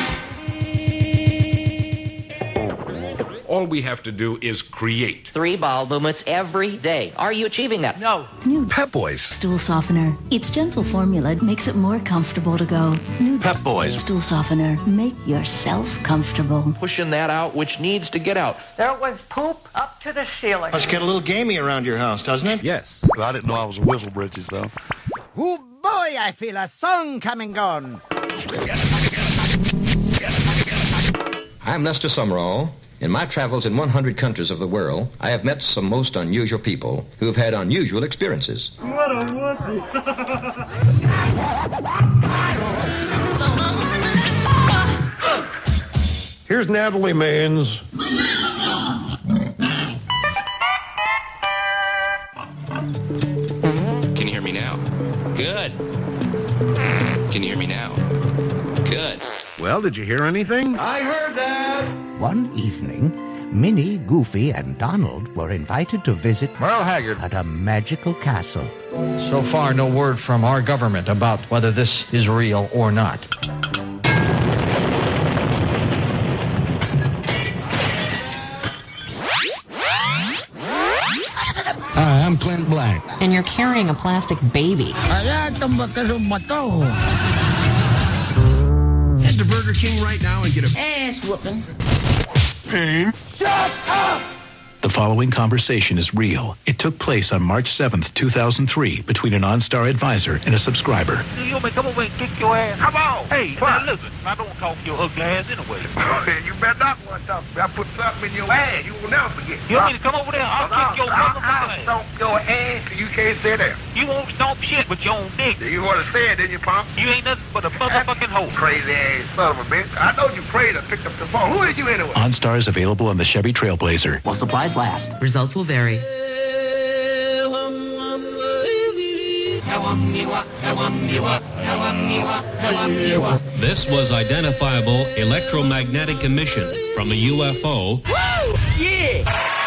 All we have to do is create. 3 bowel movements every day. Are you achieving that? No. New Pep Boys. Stool softener. Its gentle formula makes it more comfortable to go. New Pep Boys. Stool softener. Make yourself comfortable. Pushing that out which needs to get out. There was poop up to the ceiling. Must get a little gamey around your house, doesn't it? Yes. Well, I didn't know I was a Whistle Britches, though. Oh boy, I feel a song coming on. I'm Lester Sumrall. In my travels in 100 countries of the world, I have met some most unusual people who have had unusual experiences. What a wussy. Here's Natalie Maines. Can you hear me now? Good. Can you hear me now? Good. Well, did you hear anything? I heard that. One evening, Minnie, Goofy, and Donald were invited to visit Merle Haggard at a magical castle. So far, no word from our government about whether this is real or not. Hi, I'm Clint Black. And you're carrying a plastic baby. Head to Burger King right now and get a ass whooping. pain. Shut up! The following conversation is real. It took place on March 7th, 2003, between an OnStar advisor and a subscriber. You want me to come over and kick your ass? Come on! Hey, now listen, I don't talk to your ugly ass anyway. You better not want to talk to me. I put something in your ass you will never forget. You want me to come over there? I'll kick your motherfucking ass. I'll stomp your ass so you can't stay there. You won't stomp shit with your own dick. You want to say it, didn't you, punk? You ain't nothing but a motherfucking hoe. Crazy ass son of a bitch. I know you prayed and picked up the phone. Who is you anyway? OnStar is available on the Chevy Trailblazer. While supplies last. Results will vary. This was identifiable electromagnetic emission from a UFO. Woo! Yeah!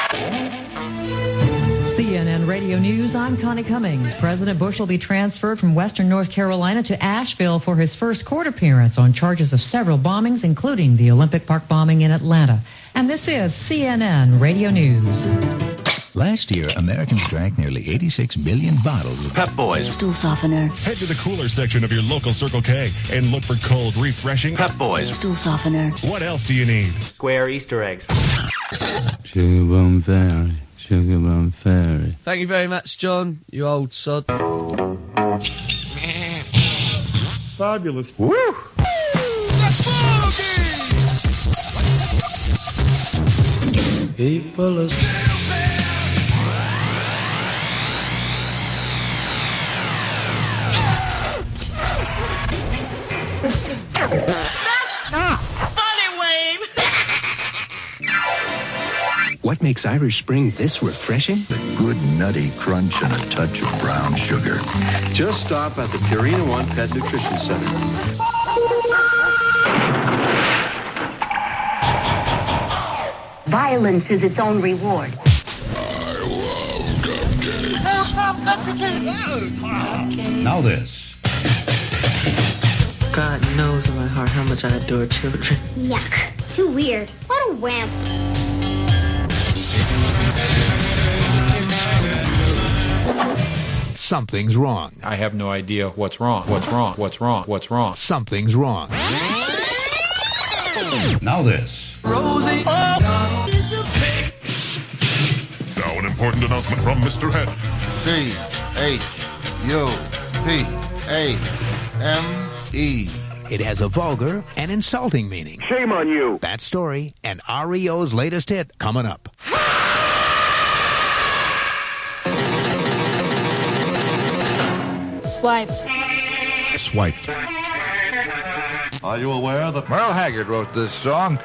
CNN Radio News, I'm Connie Cummings. President Bush will be transferred from Western North Carolina to Asheville for his first court appearance on charges of several bombings, including the Olympic Park bombing in Atlanta. And this is CNN Radio News. Last year, Americans drank nearly 86 billion bottles of Pep Boys Stool softener. Head to the cooler section of your local Circle K and look for cold, refreshing Pep Boys Stool softener. What else do you need? Square Easter eggs. Sugar Bum Fairy, Sugar Bum Fairy. Thank you very much, John, you old sod. Fabulous. Woo! People are... What makes Irish Spring this refreshing? The good nutty crunch and a touch of brown sugar. Just stop at the Purina One Pet Nutrition Center. Violence is its own reward. Now this. God knows in my heart how much I adore children. Yuck. Too weird. What a wimp. Something's wrong. I have no idea what's wrong. What's wrong? What's wrong? What's wrong? Something's wrong. Now this. Rosie is a pig. Now an important announcement from Mr. Head. C-H-U-P-A-M-E. It has a vulgar and insulting meaning. Shame on you. That story and REO's latest hit coming up. Swipes. Swiped. Are you aware that Merle Haggard wrote this song?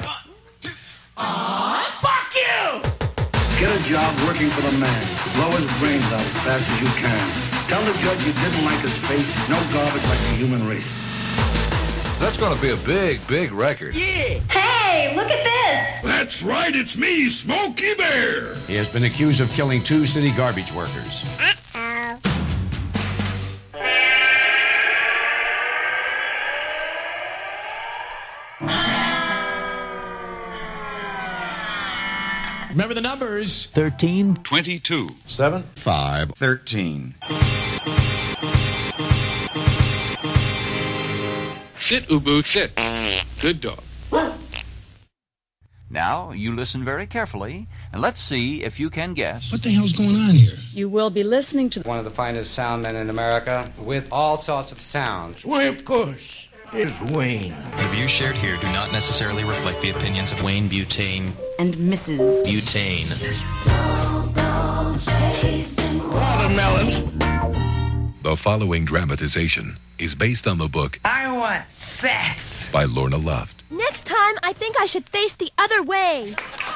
Fuck you! Get a job working for the man. Blow his brains out as fast as you can. Tell the judge you didn't like his face. No garbage like the human race. That's going to be a big, big record. Yeah! Hey, look at this! That's right, it's me, Smokey Bear. He has been accused of killing 2 city garbage workers. Remember the numbers. 13, 22, 7, 5, 13. Sit, Ubu, sit. Good dog. Now, you listen very carefully, and let's see if you can guess. What the hell's going on here? You will be listening to one of the finest sound men in America with all sorts of sound. Why, of course. It's Wayne. The views shared here do not necessarily reflect the opinions of Wayne Butane and Mrs. Butane. Watermelons. The following dramatization is based on the book I Want Sex by Lorna Luft. Next time, I think I should face the other way.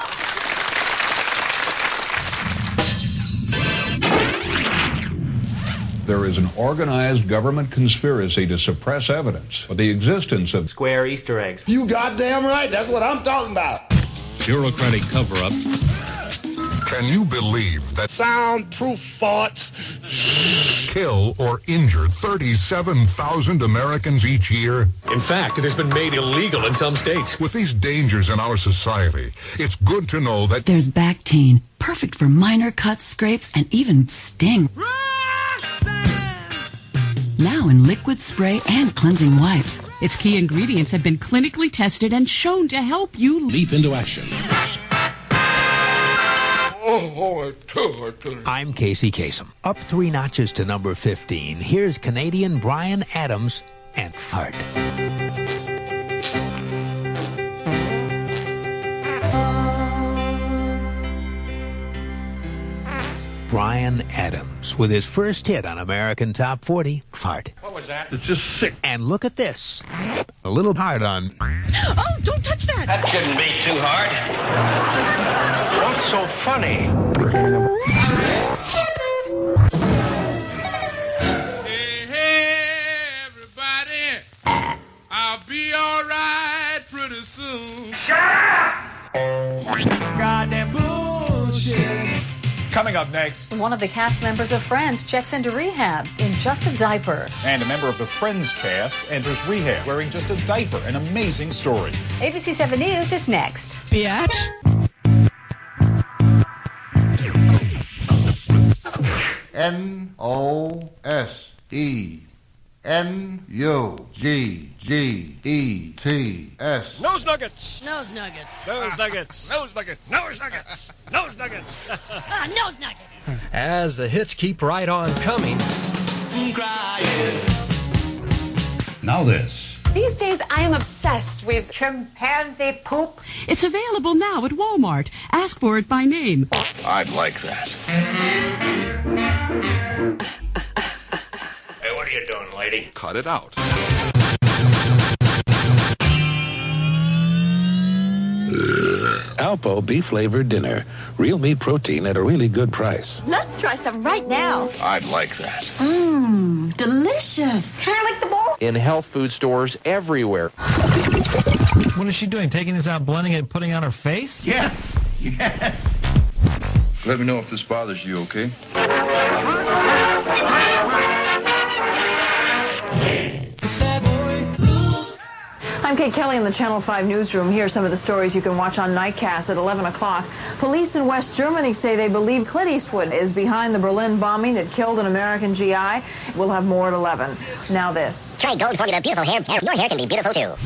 There is an organized government conspiracy to suppress evidence for the existence of square Easter eggs. You goddamn right. That's what I'm talking about. Bureaucratic cover-up. Can you believe that soundproof farts kill or injure 37,000 Americans each year? In fact, it has been made illegal in some states. With these dangers in our society, it's good to know that there's Bactine, perfect for minor cuts, scrapes, and even sting. Now in liquid, spray, and cleansing wipes. Its key ingredients have been clinically tested and shown to help you leap into action. I'm Casey Kasem. Up 3 notches to number 15. Here's Canadian Bryan Adams and Fart. Bryan Adams with his first hit on American Top 40, Fart. What was that? It's just sick. And look at this. A little hard on. Oh, don't touch that! That shouldn't be too hard. What's so funny? Hey, everybody. I'll be all right pretty soon. Shut up! Goddamn bullshit. Coming up next, one of the cast members of Friends checks into rehab in just a diaper. And a member of the Friends cast enters rehab wearing just a diaper. An amazing story. ABC 7 News is next. Biatch. Nose-Nuggets. Nose nuggets. Nose nuggets. Nose nuggets. Nose nuggets. Nose nuggets. Nose nuggets. Nose nuggets. As the hits keep right on coming. Now this. These days, I am obsessed with chimpanzee poop. It's available now at Walmart. Ask for it by name. I'd like that. Hey, what are you doing, lady? Cut it out. Alpo beef-flavored dinner. Real meat protein at a really good price. Let's try some right now. I'd like that. Mmm, delicious. Can I lick the bowl? In health food stores everywhere. What is she doing? Taking this out, blending it, and putting it on her face? Yes. Yes. Let me know if this bothers you, okay? I'm Kate Kelly in the Channel 5 newsroom. Here are some of the stories you can watch on Nightcast at 11 o'clock. Police in West Germany say they believe Clint Eastwood is behind the Berlin bombing that killed an American GI. We'll have more at 11. Now this. Try Gold Formula Beautiful Hair. Your hair can be beautiful, too.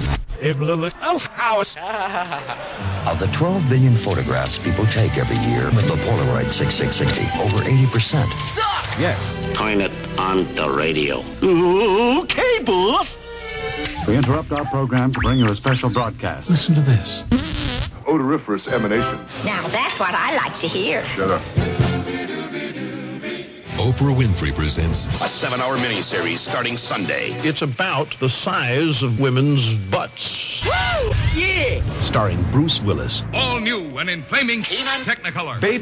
Of the 12 billion photographs people take every year with the Polaroid 6660, over 80%. Suck! Yes. Turn it on the radio. Okay, boss. We interrupt our program to bring you a special broadcast. Listen to this. Odoriferous emanations. Now that's what I like to hear. Shut up. Oprah Winfrey presents a 7-hour miniseries starting Sunday. It's about the size of women's butts. Woo! Yeah! Starring Bruce Willis. All new and in flaming Technicolor. Babe.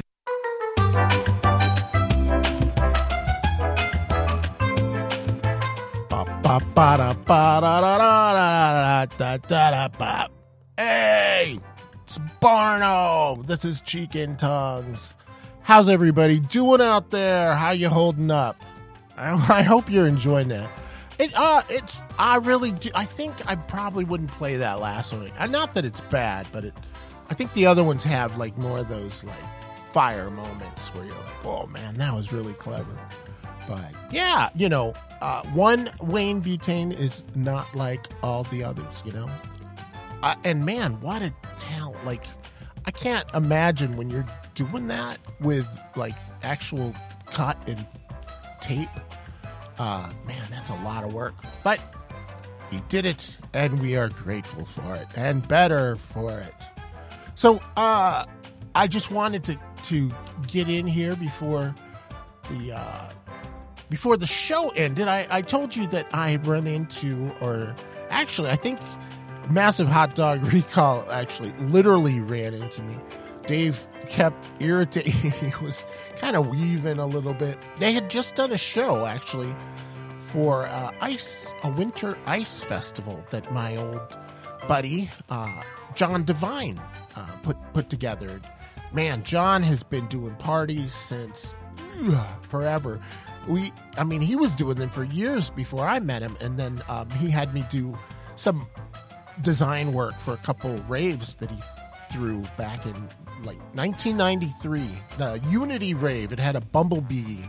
Hey, it's Barno. This is Cheek and Tongues. How's everybody doing out there? How you holding up? I hope you're enjoying that. I really do. I think I probably wouldn't play that last one. Not that it's bad, but I think the other ones have like more of those like fire moments where you're like, oh man, that was really clever. But yeah, one Wayne Butane is not like all the others, and man, what a talent. Like, I can't imagine when you're doing that with like actual cut and tape. Man, that's a lot of work. But he did it, and we are grateful for it, and better for it. So I just wanted to get in here before the show ended. I told you that I run into, or actually I think Massive Hot Dog Recall actually literally ran into me. Dave kept irritating. He was kind of weaving a little bit. They had just done a show actually for a winter ice festival that my old buddy John Devine put together. Man, John has been doing parties since forever. He was doing them for years before I met him, and then he had me do some design work for a couple raves that he threw back in like 1993. The Unity rave. It had a bumblebee. I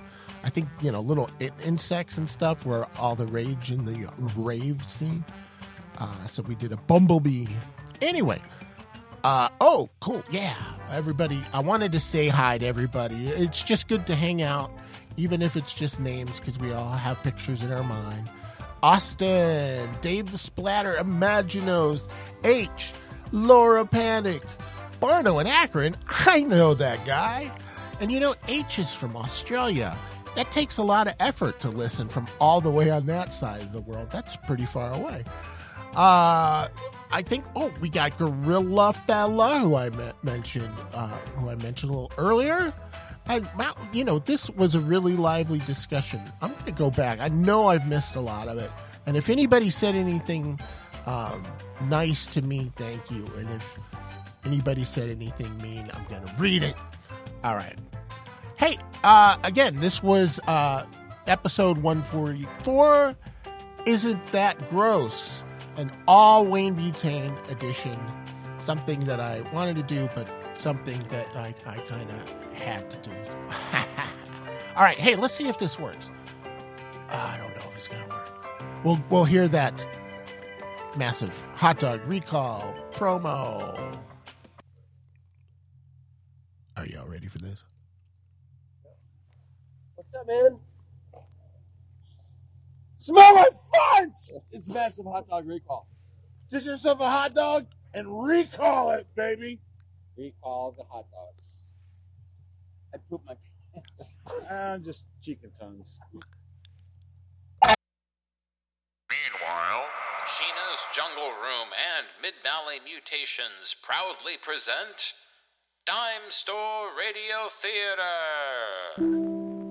I think, little insects and stuff were all the rage in the rave scene. So we did a bumblebee. Anyway, oh, cool. Yeah, everybody. I wanted to say hi to everybody. It's just good to hang out, even if it's just names, because we all have pictures in our mind. Austin, Dave the Splatter, Imaginos, H, Laura Panic, Barno in Akron. I know that guy. And H is from Australia. That takes a lot of effort to listen from all the way on that side of the world. That's pretty far away. I think, we got Gorilla Fella, who I mentioned a little earlier. And, this was a really lively discussion. I'm going to go back. I know I've missed a lot of it. And if anybody said anything nice to me, thank you. And if anybody said anything mean, I'm going to read it. All right. Hey, again, this was episode 144. Isn't That Gross? An all Wayne Butane edition. Something that I wanted to do, but something that I kind of had to do. All right, hey, let's see if this works. I don't know if it's going to work. We'll hear that massive hot dog recall promo. Are y'all ready for this? What's up, man? Smell my farts! It's massive hot dog recall. Get yourself a hot dog and recall it, baby. Recall the hot dogs. I pooped my pants. I'm just cheeking tongues. Meanwhile, Sheena's Jungle Room and Mid-Valley Mutations proudly present Dime Store Radio Theater.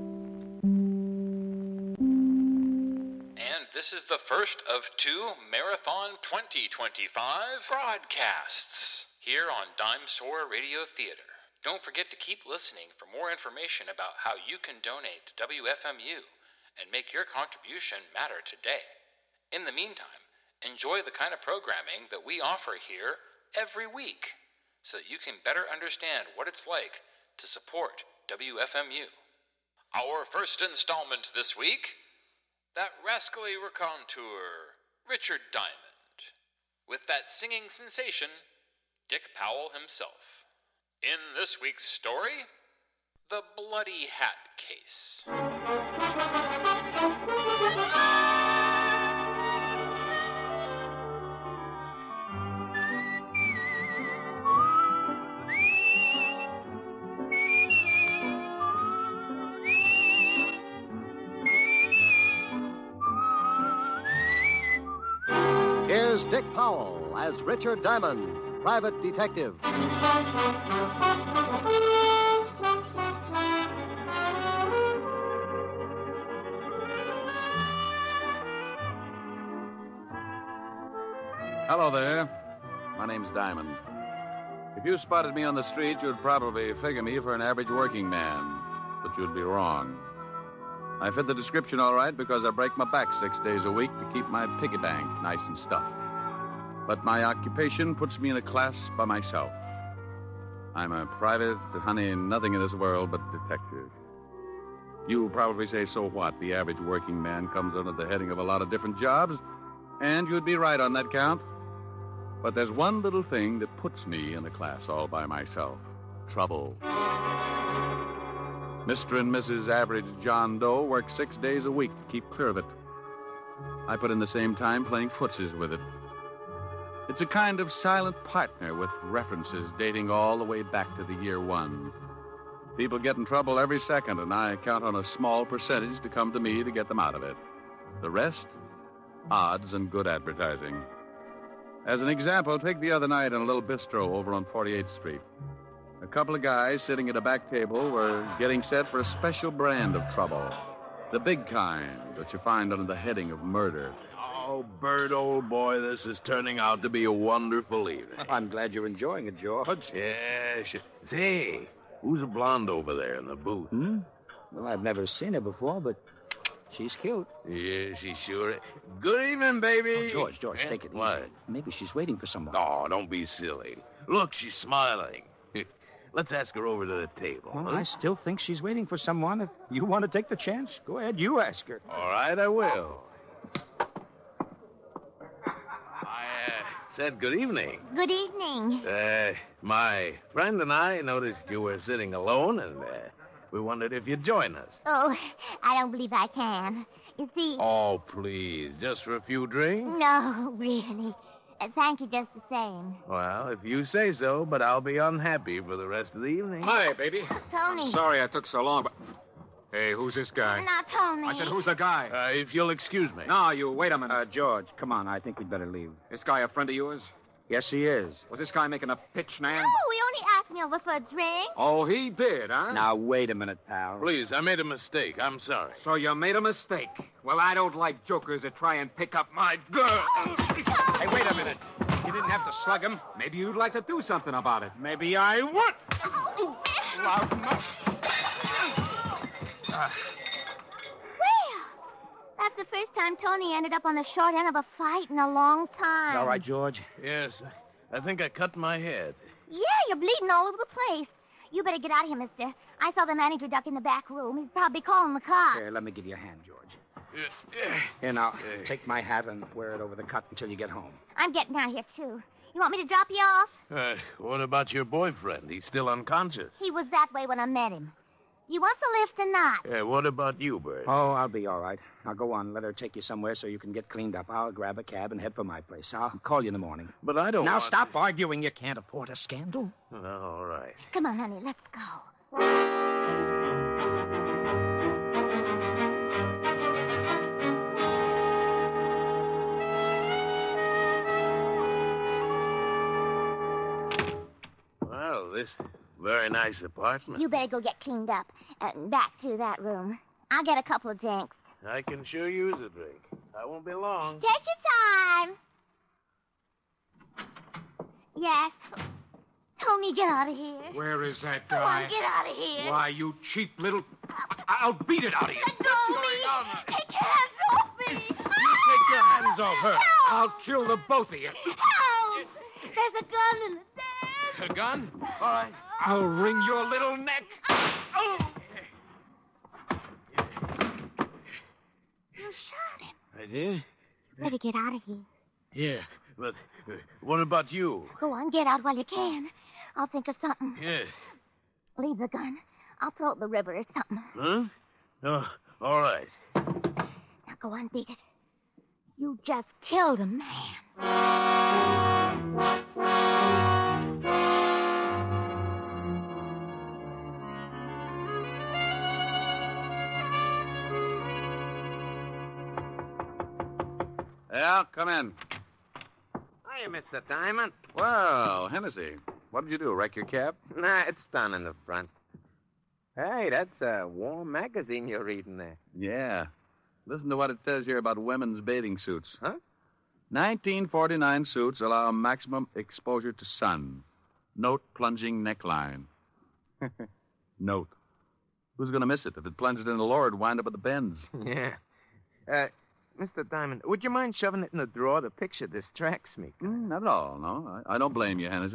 And this is the first of 2 Marathon 2025 broadcasts here on Dime Store Radio Theater. Don't forget to keep listening for more information about how you can donate to WFMU and make your contribution matter today. In the meantime, enjoy the kind of programming that we offer here every week so that you can better understand what it's like to support WFMU. Our first installment this week, that rascally raconteur, Richard Diamond, with that singing sensation, Dick Powell himself. In this week's story, The Bloody Hat Case. Here's Dick Powell as Richard Diamond, private detective. Hello there. My name's Diamond. If you spotted me on the street, you'd probably figure me for an average working man. But you'd be wrong. I fit the description all right because I break my back 6 days a week to keep my piggy bank nice and stuffed. But my occupation puts me in a class by myself. I'm a private, nothing in this world but detective. You'll probably say, so what? The average working man comes under the heading of a lot of different jobs, and you'd be right on that count. But there's one little thing that puts me in a class all by myself. Trouble. Mr. and Mrs. Average John Doe work 6 days a week to keep clear of it. I put in the same time playing footsies with it. It's a kind of silent partner with references dating all the way back to the year 1. People get in trouble every second, and I count on a small percentage to come to me to get them out of it. The rest, odds and good advertising. As an example, take the other night in a little bistro over on 48th Street. A couple of guys sitting at a back table were getting set for a special brand of trouble. The big kind that you find under the heading of murder. Oh, Bert, old boy, this is turning out to be a wonderful evening. I'm glad you're enjoying it, George. Yes. Say, who's the blonde over there in the booth? Well, I've never seen her before, but she's cute. Yeah, she sure is. Good evening, baby. Oh, George, take it easy. What? Maybe she's waiting for someone. No, don't be silly. Look, she's smiling. let's ask her over to the table. Well, I still think she's waiting for someone. If you want to take the chance, go ahead, you ask her. All right, I will. Said good evening. Good evening. My friend and I noticed you were sitting alone, and we wondered if you'd join us. Oh, I don't believe I can. You see... Oh, please, just for a few drinks? No, really. Thank you just the same. Well, if you say so, but I'll be unhappy for the rest of the evening. Hi, baby. Tony. Sorry I took so long, but... Hey, who's this guy? Not Tony. I said, who's the guy? If you'll excuse me. No, you wait a minute. George, come on. I think we'd better leave. This guy a friend of yours? Yes, he is. Was this guy making a pitch, Nan? No, he only asked me over for a drink. Oh, he did, huh? Now, wait a minute, pal. Please, I made a mistake. I'm sorry. So you made a mistake. Well, I don't like jokers that try and pick up my girl. Hey, wait a minute. You didn't have to slug him. Maybe you'd like to do something about it. Maybe I would. Loud enough. That's the first time Tony ended up on the short end of a fight in a long time. All right, George? Yes, I think I cut my head. Yeah, you're bleeding all over the place. You better get out of here, mister. I saw the manager duck in the back room. He's probably calling the cops. Here, let me give you a hand, George. Here, now, take my hat and wear it over the cut until you get home. I'm getting out of here, too. You want me to drop you off? What about your boyfriend? He's still unconscious. He was that way when I met him. You want the lift or not? What about you, Bert? Oh, I'll be all right. Now, go on. Let her take you somewhere so you can get cleaned up. I'll grab a cab and head for my place. I'll call you in the morning. But I don't Now, want stop arguing. You can't afford a scandal. All right. Come on, honey. Let's go. Well, this very nice apartment. You better go get cleaned up. Back to that room. I'll get a couple of drinks. I can sure use a drink. I won't be long. Take your time. Yes. Tony, get out of here. Where is that Come guy? on, get out of here. Why, you cheap little... I'll beat it out of you. Let go of me. Take your hands off me. You take your hands off her. I'll kill the both of you. Help! There's a gun in the desk. A gun? All right. I'll wring your little neck. Oh! You shot him. I did? Better get out of here. Yeah, but what about you? Go on, get out while you can. I'll think of something. Yeah. Leave the gun. I'll throw it in the river or something. Huh? Oh, all right. Now go on, beat it. You just killed a man. Yeah, come in. Hiya, Mr. Diamond. Well, Hennessy, what did you do, wreck your cab? Nah, it's down in the front. Hey, that's a warm magazine you're reading there. Yeah. Listen to what it says here about women's bathing suits. Huh? 1949 suits allow maximum exposure to sun. Note plunging neckline. Note. Who's going to miss it? If it plunged in the lower, it'd wind up at the bends. Yeah. Mr. Diamond, would you mind shoving it in the drawer? The picture distracts me. Not at all, no. I don't blame you, Hennessy.